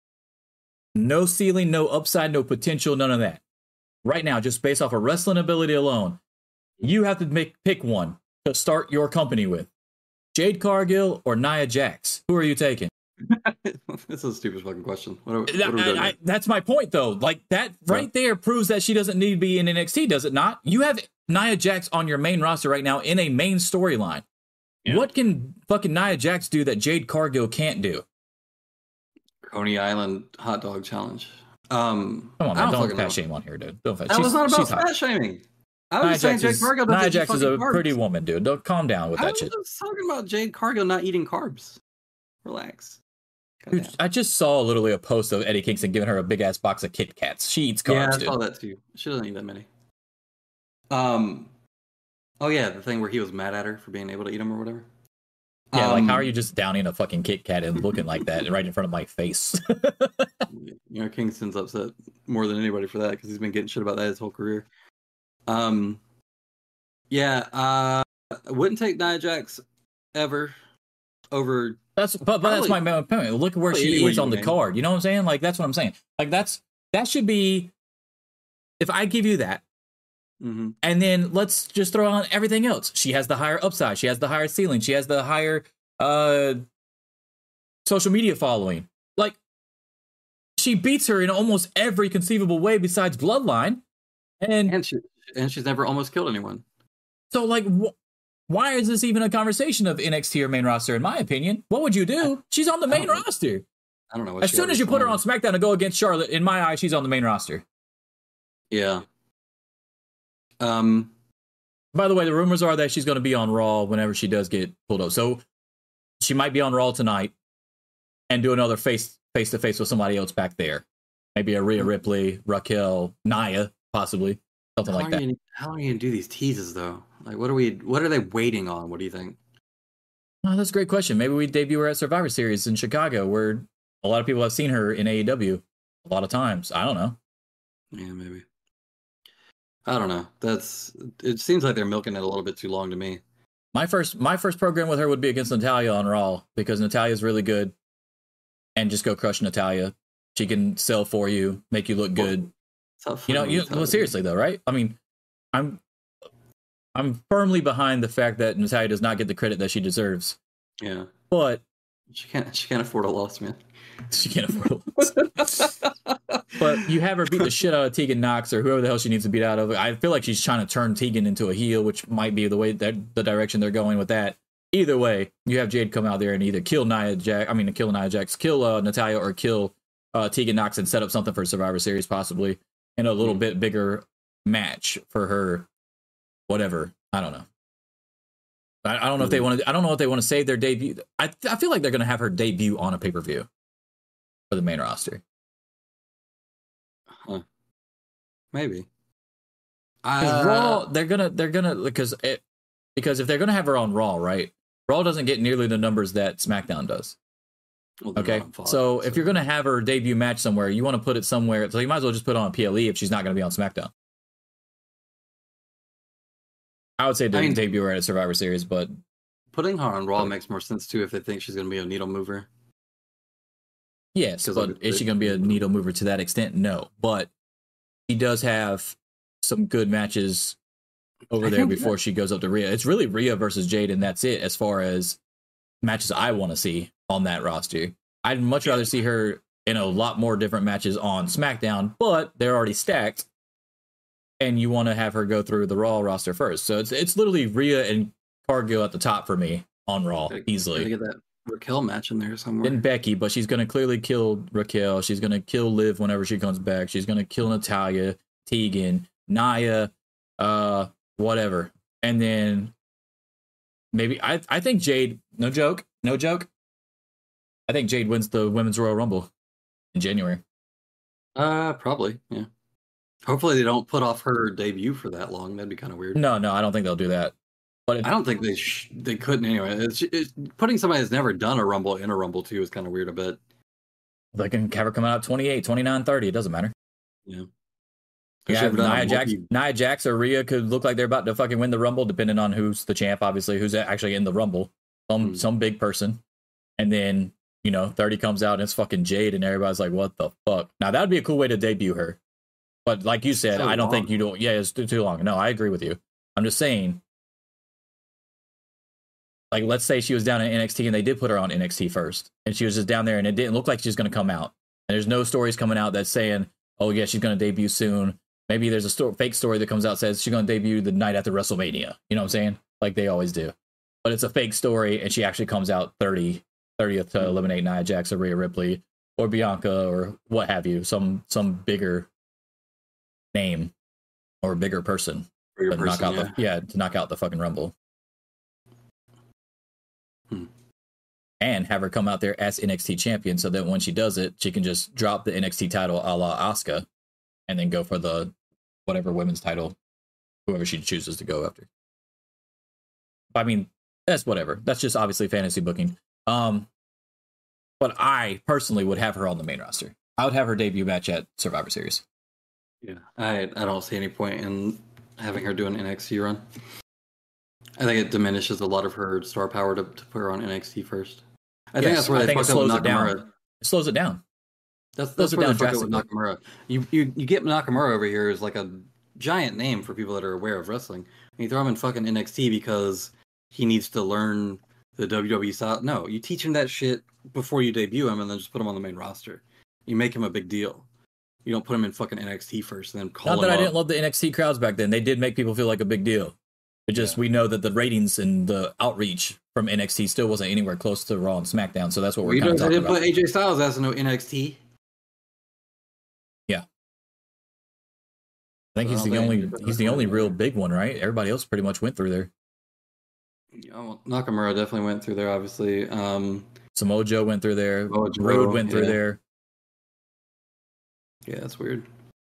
Speaker 2: no ceiling, no upside, no potential, none of that. Right now, just based off of wrestling ability alone, you have to pick one to start your company with. Jade Cargill or Nia Jax? Who are you taking?
Speaker 3: That's a stupid fucking question. What are we doing?
Speaker 2: That's my point, though. Like, that right there proves that she doesn't need to be in NXT, does it not? You have Nia Jax on your main roster right now in a main storyline. Yeah. What can fucking Nia Jax do that Jade Cargill can't do?
Speaker 3: Coney Island hot dog challenge.
Speaker 2: Come on, man, don't fat shame on here, dude. Don't fat.
Speaker 3: That was not about fat shaming. I was saying Jade Cargill.
Speaker 2: Nia Jax is a pretty woman, dude. Don't calm down with that shit.
Speaker 3: I was talking about Jade Cargill not eating carbs. Relax.
Speaker 2: Dude, I just saw literally a post of Eddie Kingston giving her a big ass box of Kit Kats. She eats carbs,
Speaker 3: yeah, I
Speaker 2: dude.
Speaker 3: saw that too. She doesn't eat that many. Oh yeah, the thing where he was mad at her for being able to eat them or whatever.
Speaker 2: Yeah, like, how are you just downing a fucking Kit Kat and looking like that right in front of my face?
Speaker 3: Kingston's upset more than anybody for that because he's been getting shit about that his whole career. I wouldn't take Nia Jax ever over.
Speaker 2: But that's my main point. Look at where she is on the card. You know what I'm saying? Like, that's what I'm saying. Like, that should be. If I give you that,
Speaker 3: Mm-hmm.
Speaker 2: And then let's just throw on everything else. She has the higher upside. She has the higher ceiling. She has the higher social media following. Like, she beats her in almost every conceivable way besides Bloodline.
Speaker 3: And she's never almost killed anyone.
Speaker 2: So, like, why is this even a conversation of NXT or main roster, in my opinion? What would you do? She's on the main roster.
Speaker 3: I don't know.
Speaker 2: As soon as you put her on SmackDown to go against Charlotte, in my eyes, she's on the main roster.
Speaker 3: Yeah.
Speaker 2: By the way, the rumors are that she's going to be on Raw whenever she does get pulled up. So she might be on Raw tonight and do another face-to-face with somebody else back there. Maybe a Rhea Ripley, Raquel, Nia, possibly. Something like that.
Speaker 3: How are you going to do these teases, though? Like, what are they waiting on? What do you think?
Speaker 2: Oh, that's a great question. Maybe we debut her at Survivor Series in Chicago, where a lot of people have seen her in AEW a lot of times. I don't know.
Speaker 3: Yeah, maybe. I don't know. It seems like they're milking it a little bit too long to me.
Speaker 2: My first program with her would be against Natalya on Raw, because Natalya's really good, and just go crush Natalya. She can sell for you, make you look good. Well, seriously though, right? I mean, I'm firmly behind the fact that Natalya does not get the credit that she deserves.
Speaker 3: Yeah,
Speaker 2: but
Speaker 3: she can't afford a loss, man.
Speaker 2: She can't afford a loss. But you have her beat the shit out of Tegan Nox or whoever the hell she needs to beat out of. I feel like she's trying to turn Tegan into a heel, which might be the direction they're going with that. Either way, you have Jade come out there and either kill Natalya, or kill Tegan Nox and set up something for Survivor Series, possibly in a little bit bigger match for her. Whatever, I don't know. I don't know if they want to. I don't know if they want to save their debut. I feel like they're going to have her debut on a pay-per-view for the main roster.
Speaker 3: Huh. Maybe.
Speaker 2: Raw, they're gonna because if they're gonna have her on Raw, right? Raw doesn't get nearly the numbers that SmackDown does.
Speaker 3: Well,
Speaker 2: okay, so if you're gonna have her debut match somewhere, you want to put it somewhere. So you might as well just put it on PLE if she's not gonna be on SmackDown. I would say debut her at a Survivor Series, but
Speaker 3: putting her on Raw makes more sense too if they think she's gonna be a needle mover.
Speaker 2: Yes, but is she going to be a needle mover to that extent? No, but she does have some good matches over there before she goes up to Rhea. It's really Rhea versus Jade, and that's it as far as matches I want to see on that roster. I'd much rather see her in a lot more different matches on SmackDown, but they're already stacked, and you want to have her go through the Raw roster first. So it's literally Rhea and Cargill at the top for me on Raw, easily.
Speaker 3: Get that Raquel match in there somewhere.
Speaker 2: And Becky, but she's going to clearly kill Raquel. She's going to kill Liv whenever she comes back. She's going to kill Natalya, Tegan, Nia, whatever. And then maybe I think Jade, no joke. I think Jade wins the Women's Royal Rumble in January.
Speaker 3: Probably, yeah. Hopefully they don't put off her debut for that long. That'd be kind of weird.
Speaker 2: No, I don't think they'll do that. But
Speaker 3: I don't think they couldn't anyway. It's putting somebody that's never done a Rumble in a Rumble too is kind of weird a bit.
Speaker 2: They can have her come out 28, 29, 30. It doesn't matter.
Speaker 3: Yeah.
Speaker 2: Nia Jax or Rhea could look like they're about to fucking win the Rumble, depending on who's the champ, obviously, who's actually in the Rumble. Some big person. And then, 30 comes out and it's fucking Jade and everybody's like, what the fuck? Now, that would be a cool way to debut her. But like you said, I don't think you don't. Yeah, it's too long. No, I agree with you. I'm just saying, like, let's say she was down in NXT and they did put her on NXT first. And she was just down there and it didn't look like she's going to come out. And there's no stories coming out that's saying, oh, yeah, she's going to debut soon. Maybe there's a fake story that comes out that says she's going to debut the night after WrestleMania. You know what I'm saying? Like they always do. But it's a fake story and she actually comes out 30th to eliminate Nia Jax or Rhea Ripley or Bianca or what have you. Some bigger name or bigger person. To knock out the fucking Rumble. And have her come out there as NXT champion so that when she does it, she can just drop the NXT title a la Asuka and then go for the whatever women's title, whoever she chooses to go after. I mean, that's whatever. That's just obviously fantasy booking. But I personally would have her on the main roster. I would have her debut match at Survivor Series.
Speaker 3: Yeah, I don't see any point in having her do an NXT run. I think it diminishes a lot of her star power to put her on NXT first. I think that's where they fucked up with Nakamura.
Speaker 2: It slows it down.
Speaker 3: That's where they fucked up with Nakamura. You get Nakamura over here as like a giant name for people that are aware of wrestling. And you throw him in fucking NXT because he needs to learn the WWE style. No, you teach him that shit before you debut him, and then just put him on the main roster. You make him a big deal. You don't put him in fucking NXT first and then call him
Speaker 2: Not that
Speaker 3: up.
Speaker 2: I didn't love the NXT crowds back then. They did make people feel like a big deal. It just, we know that the ratings and the outreach from NXT still wasn't anywhere close to Raw and SmackDown, so that's what we're
Speaker 3: You
Speaker 2: kind of
Speaker 3: know,
Speaker 2: talking
Speaker 3: they didn't
Speaker 2: about.
Speaker 3: put AJ Styles as no NXT.
Speaker 2: Yeah. I think he's
Speaker 3: Well,
Speaker 2: the
Speaker 3: they-
Speaker 2: only real big one, right? Everybody else pretty much went through there.
Speaker 3: Yeah, well, Nakamura definitely went through there, obviously.
Speaker 2: Samoa Joe went through there.
Speaker 3: Samoa Joe,
Speaker 2: Roode went through
Speaker 3: yeah.
Speaker 2: there.
Speaker 3: Yeah, that's weird.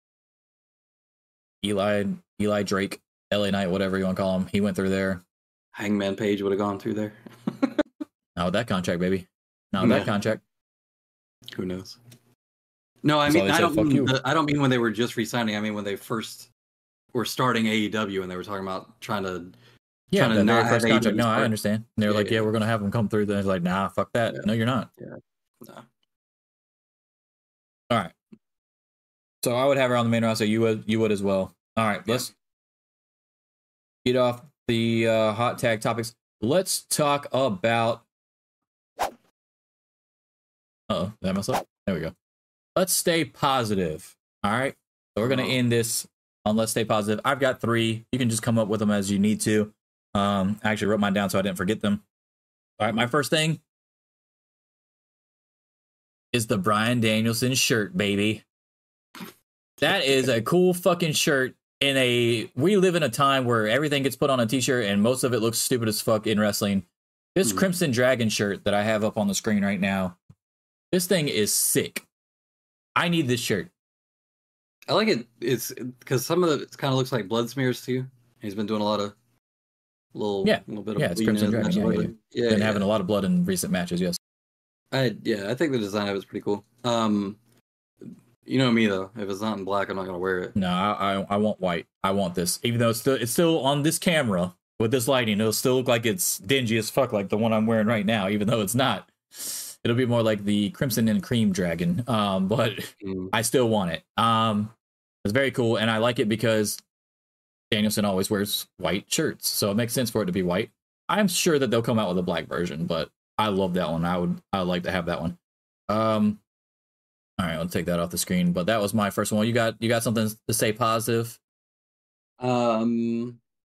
Speaker 2: Eli Drake, LA Knight, whatever you want to call him, he went through there.
Speaker 3: Hangman Page would have gone through there.
Speaker 2: Not with that contract, baby. Not with that contract.
Speaker 3: Who knows? No, I
Speaker 2: That's all
Speaker 3: mean,
Speaker 2: they
Speaker 3: I
Speaker 2: said,
Speaker 3: don't
Speaker 2: fuck
Speaker 3: mean,
Speaker 2: you.
Speaker 3: I don't mean when they were just re-signing. I mean when they first were starting AEW and they were talking about trying to
Speaker 2: Yeah,
Speaker 3: trying to
Speaker 2: the
Speaker 3: not
Speaker 2: very
Speaker 3: have
Speaker 2: first contract.
Speaker 3: AEW
Speaker 2: No, I
Speaker 3: start.
Speaker 2: understand. And they're
Speaker 3: Yeah,
Speaker 2: like,
Speaker 3: yeah.
Speaker 2: we're going to have him come through. Then it's like, nah, fuck that.
Speaker 3: Yeah.
Speaker 2: No, you're not.
Speaker 3: Yeah. No.
Speaker 2: All right. So I would have her on the main roster. You would as well. All right, let's get off the hot tag topics. Let's talk about. Oh, did I mess up? There we go. Let's stay positive. All right. So we're gonna end this on let's stay positive. I've got 3. You can just come up with them as you need to. I actually wrote mine down so I didn't forget them. All right, my first thing is the Bryan Danielson shirt, baby. That is a cool fucking shirt. We live in a time where everything gets put on a t-shirt and most of it looks stupid as fuck in wrestling. This Crimson Dragon shirt that I have up on the screen right now, this thing is sick. I need this shirt.
Speaker 3: I like it. It's because some of it kind of looks like blood smears too. He's been doing a lot of little bit of
Speaker 2: it's
Speaker 3: bleeding
Speaker 2: Crimson
Speaker 3: in his
Speaker 2: Dragon.
Speaker 3: matches
Speaker 2: Yeah,
Speaker 3: lately.
Speaker 2: yeah. Been having a lot of blood in recent matches. Yes.
Speaker 3: I think the design of it's pretty cool. You know me though. If it's not in black, I'm not gonna wear it.
Speaker 2: No, I want white. I want this. Even though it's still on this camera with this lighting, it'll still look like it's dingy as fuck, like the one I'm wearing right now. Even though it's not, it'll be more like the Crimson and Cream Dragon. But I still want it. It's very cool, and I like it because Danielson always wears white shirts, so it makes sense for it to be white. I'm sure that they'll come out with a black version, but I love that one. I would like to have that one. All right, I'll take that off the screen. But that was my first one. You got something to say positive?
Speaker 3: I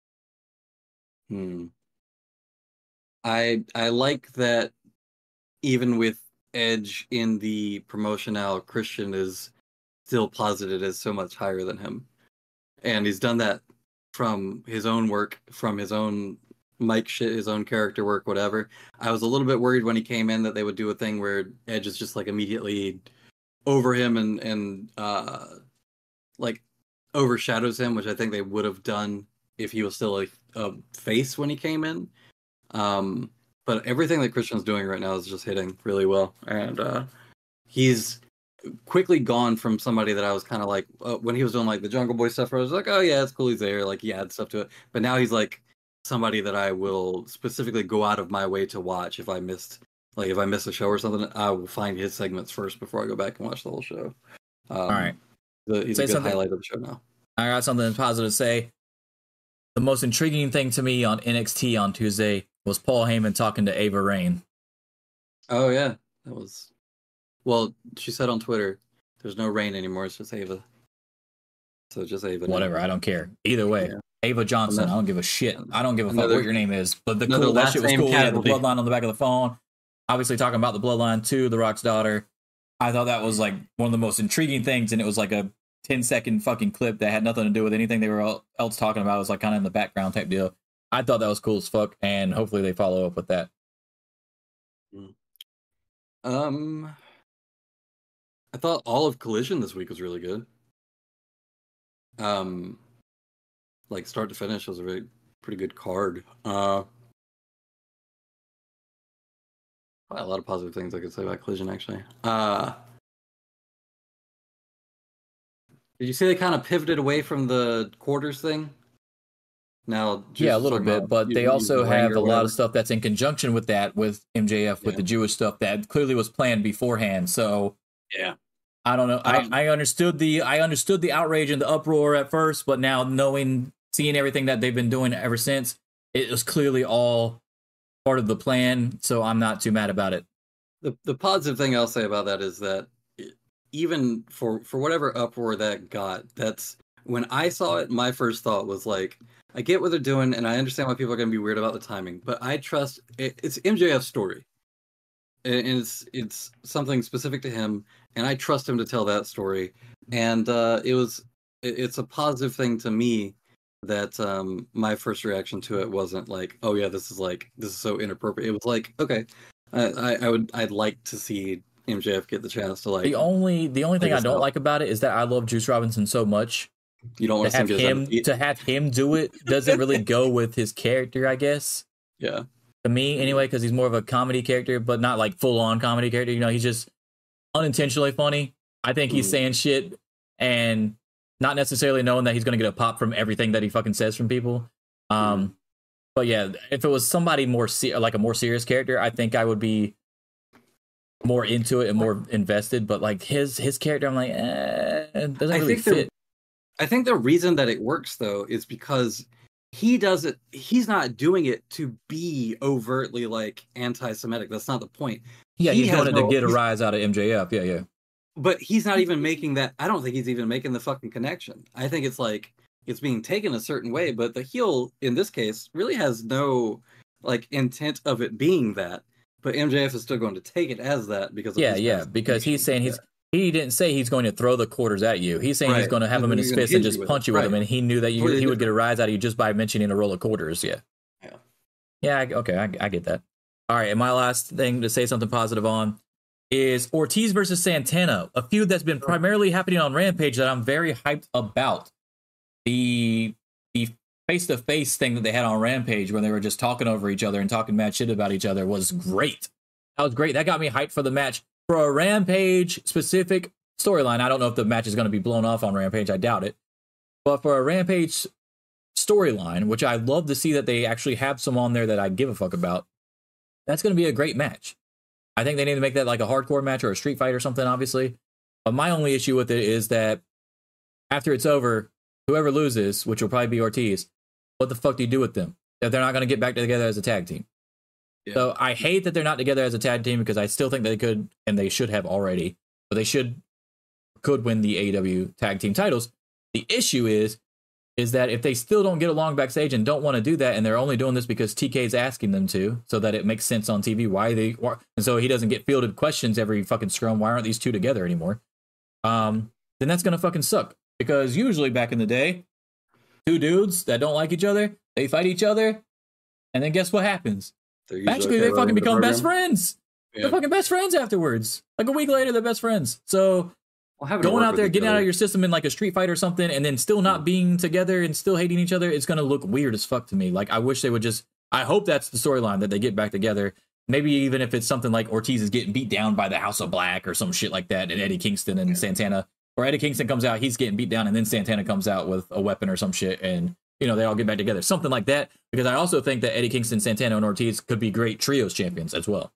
Speaker 3: like that even with Edge in the promotion now, Christian is still posited as so much higher than him. And he's done that from his own work, from his own mic shit, his own character work, whatever. I was a little bit worried when he came in that they would do a thing where Edge is just like immediately over him and like overshadows him, which I think they would have done if he was still a face when he came in. But everything that Christian's doing right now is just hitting really well, and he's quickly gone from somebody that I was kind of like when he was doing like the Jungle Boy stuff, where I was like, oh yeah, it's cool, he's there, like he adds stuff to it. But now he's like somebody that I will specifically go out of my way to watch if I miss a show or something. I will find his segments first before I go back and watch the whole show.
Speaker 2: All right,
Speaker 3: he's
Speaker 2: say
Speaker 3: a good
Speaker 2: something.
Speaker 3: highlight of the show now.
Speaker 2: I got something positive to say. The most intriguing thing to me on NXT on Tuesday was Paul Heyman talking to Ava Raine.
Speaker 3: Oh yeah, that was. Well, she said on Twitter, "There's no Rain anymore. It's just Ava." So just Ava.
Speaker 2: Whatever, I don't care. Either way,
Speaker 3: Yeah.
Speaker 2: Ava Johnson, I don't give a shit. I don't give a fuck
Speaker 3: Another-
Speaker 2: what your name is. But
Speaker 3: another
Speaker 2: that
Speaker 3: last
Speaker 2: shit was
Speaker 3: name
Speaker 2: cool. He had the
Speaker 3: casualty.
Speaker 2: bloodline on the back of the phone. Obviously talking about the bloodline to The Rock's daughter. I thought that was like one of the most intriguing things, and it was like a 10-second fucking clip that had nothing to do with anything they were else talking about. It was like kind of in the background type deal. I thought that was cool as fuck, and hopefully they follow up with that.
Speaker 3: I thought all of Collision this week was really good. Like start to finish was a pretty good card. A lot of positive things I could say about Collision actually. Did you see they kind of pivoted away from the quarters thing? Now,
Speaker 2: Yeah, a little bit, but they also have a lot of
Speaker 3: stuff.
Speaker 2: stuff that's in conjunction with that, with MJF, with the Jewish stuff that clearly was planned beforehand. So
Speaker 3: Yeah.
Speaker 2: I don't know. I understood the outrage and the uproar at first, but now seeing everything that they've been doing ever since, it was clearly all part of the plan. So I'm not too mad about it.
Speaker 3: The positive thing I'll say about that is that even for whatever uproar that got, that's when I saw it, my first thought was like, I get what they're doing, and I understand why people are going to be weird about the timing, but I trust it's MJF's story, and it's something specific to him, and I trust him to tell that story. And it's a positive thing to me that my first reaction to it wasn't like, oh yeah, this is so inappropriate. It was like, okay, I'd like to see MJF get the chance to like.
Speaker 2: The only thing I don't like about it is that I love Juice Robinson so much.
Speaker 3: You don't want
Speaker 2: to have him do it doesn't really go with his character, I guess.
Speaker 3: Yeah.
Speaker 2: To me, anyway, because he's more of a comedy character, but not like full on comedy character. You know, he's just unintentionally funny. I think he's saying shit and not necessarily knowing that he's going to get a pop from everything that he fucking says from people. But yeah, if it was somebody more like a more serious character, I think I would be more into it and more invested. But like his character, I'm like, it doesn't really fit.
Speaker 3: I think the reason that it works though is because he's not doing it to be overtly like anti-Semitic. That's not the point.
Speaker 2: Yeah, he's wanted to get a rise out of MJF. Yeah.
Speaker 3: But he's not even making that. I don't think he's even making the fucking connection. I think it's like it's being taken a certain way, but the heel in this case really has no like intent of it being that. But MJF is still going to take it as that because of
Speaker 2: because he's saying he didn't say he's going to throw the quarters at you. He's saying he's going to have them in his fist and just punch you with them, and he knew that he would get a rise out of you just by mentioning a roll of quarters. Yeah. Okay, I get that. All right, and my last thing to say something positive on is Ortiz versus Santana, a feud that's been primarily happening on Rampage that I'm very hyped about. The face-to-face thing that they had on Rampage where they were just talking over each other and talking mad shit about each other was great. That was great. That got me hyped for the match. For a Rampage-specific storyline, I don't know if the match is going to be blown off on Rampage. I doubt it. But for a Rampage storyline, which I love to see that they actually have some on there that I give a fuck about, that's going to be a great match. I think they need to make that like a hardcore match or a street fight or something, obviously. But my only issue with it is that after it's over, whoever loses, which will probably be Ortiz, what the fuck do you do with them? If they're not going to get back together as a tag team. Yeah. So I hate that they're not together as a tag team because I still think they could, and they should have already, but they could win the AEW tag team titles. The issue is that if they still don't get along backstage and don't want to do that, and they're only doing this because TK's asking them to, so that it makes sense on TV, and so he doesn't get fielded questions every fucking scrum, why aren't these two together anymore? Then that's going to fucking suck. Because usually back in the day, two dudes that don't like each other, they fight each other, and then guess what happens? Magically, they fucking become best friends. Yeah. They're fucking best friends afterwards. Like a week later, they're best friends. So going out there, getting out of your system in like a street fight or something, and then still not being together and still hating each other, it's going to look weird as fuck to me. Like, I wish they would just... I hope that's the storyline, that they get back together. Maybe even if it's something like Ortiz is getting beat down by the House of Black or some shit like that, and Eddie Kingston and Santana... Or Eddie Kingston comes out, he's getting beat down, and then Santana comes out with a weapon or some shit, and, you know, they all get back together. Something like that, because I also think that Eddie Kingston, Santana, and Ortiz could be great trios champions as well.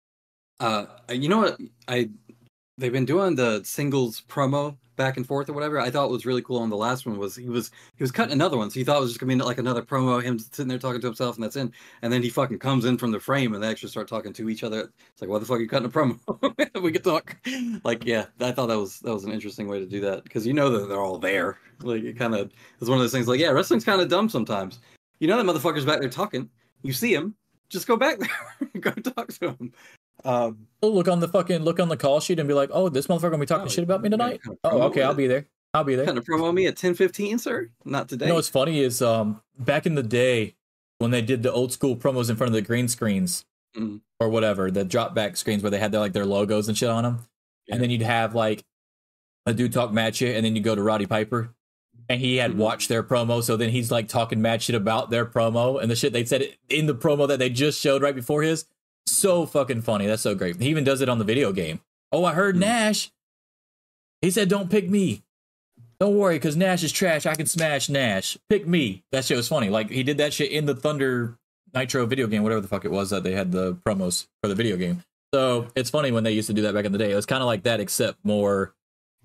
Speaker 3: You know what? They've been doing the singles promo back and forth or whatever. I thought was really cool on the last one was he was cutting another one, so you thought it was just gonna be like another promo, him sitting there talking to himself, and that's in. And then he fucking comes in from the frame, and they actually start talking to each other. It's like, why the fuck are you cutting a promo? We could talk. Like, yeah, I thought that was an interesting way to do that, because you know that they're all there. Like, it kind of is one of those things. Like, yeah, wrestling's kind of dumb sometimes. You know that motherfucker's back there talking. You see him, just go back there, go talk to him.
Speaker 2: Look on the call sheet and be like, oh, this motherfucker gonna be talking shit about me tonight. Okay, I'll be there.
Speaker 3: Kind of promo me at 10:15, sir. Not today.
Speaker 2: You know what's funny is back in the day when they did the old school promos in front of the green screens or whatever, the drop back screens where they had their logos and shit on them, and then you'd have like a dude talk mad shit, and then you go to Roddy Piper, and he had watched their promo, so then he's like talking mad shit about their promo and the shit they said in the promo that they just showed right before his. So fucking funny. That's so great. He even does it on the video game. Oh, I heard Nash. He said, don't pick me. Don't worry, because Nash is trash. I can smash Nash. Pick me. That shit was funny. Like, he did that shit in the Thunder Nitro video game, whatever the fuck it was that they had the promos for the video game. So it's funny when they used to do that back in the day. It was kind of like that, except more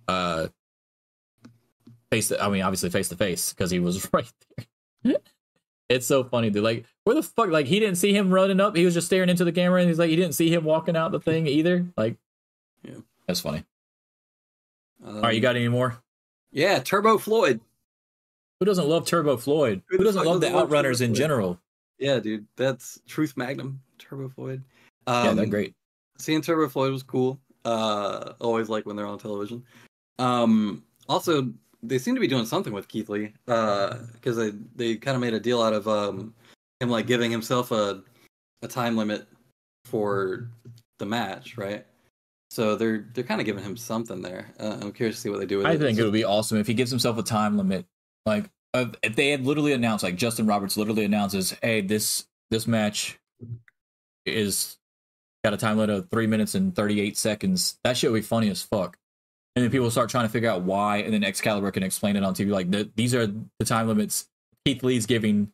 Speaker 2: obviously face to face because he was right there. It's so funny, dude. Like, where the fuck? Like, he didn't see him running up. He was just staring into the camera, and he's like, he didn't see him walking out the thing either. Like,
Speaker 3: yeah,
Speaker 2: that's funny. All right, you got any more?
Speaker 3: Yeah, Turbo Floyd.
Speaker 2: Who doesn't love Turbo Floyd? Who doesn't love the Outrunners in general?
Speaker 3: Yeah, dude, that's Truth Magnum, Turbo Floyd.
Speaker 2: Yeah, they're great.
Speaker 3: Seeing Turbo Floyd was cool. Always like when they're on television. Also, they seem to be doing something with Keith Lee, because they kind of made a deal out of him like giving himself a time limit for the match, right? So they're kind of giving him something there. I'm curious to see what they do with it.
Speaker 2: I think it would be awesome if he gives himself a time limit. Like, if they had literally announced, like Justin Roberts literally announces, hey, this match is got a time limit of 3 minutes and 38 seconds. That shit would be funny as fuck. And then people start trying to figure out why, and then Excalibur can explain it on TV. Like, these are the time limits Keith Lee's giving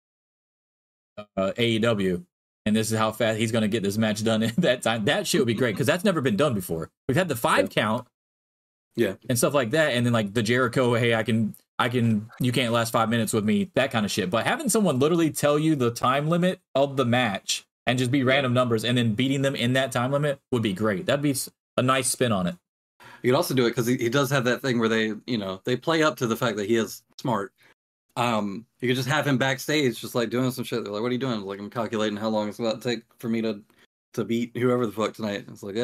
Speaker 2: AEW, and this is how fast he's going to get this match done in that time. That shit would be great, because that's never been done before. We've had the 5 count, and stuff like that, and then like the Jericho, hey, I can, you can't last 5 minutes with me, that kind of shit. But having someone literally tell you the time limit of the match and just be random numbers, and then beating them in that time limit would be great. That'd be a nice spin on it.
Speaker 3: You could also do it because he does have that thing where they play up to the fact that he is smart. You could just have him backstage, just like doing some shit. They're like, "What are you doing?" Like, I'm calculating how long it's about to take for me to beat whoever the fuck tonight. It's like,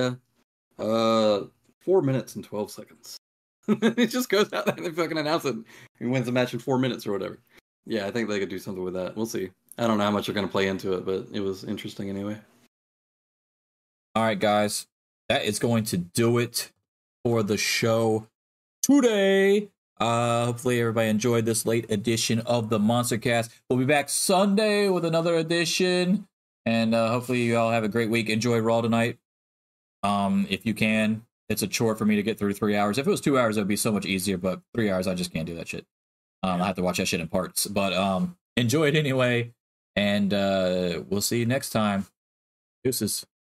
Speaker 3: 4 minutes and 12 seconds. It just goes out and they fucking announce it. He wins the match in 4 minutes or whatever. Yeah, I think they could do something with that. We'll see. I don't know how much they're going to play into it, but it was interesting anyway.
Speaker 2: All right, guys, that is going to do it for the show today. Hopefully everybody enjoyed this late edition of the Monster Cast. We'll be back Sunday with another edition, and hopefully you all have a great week. Enjoy Raw tonight. If you can. It's a chore for me to get through 3 hours. If it was 2 hours, it would be so much easier, but 3 hours, I just can't do that shit. I have to watch that shit in parts, but enjoy it anyway, and we'll see you next time. Deuces.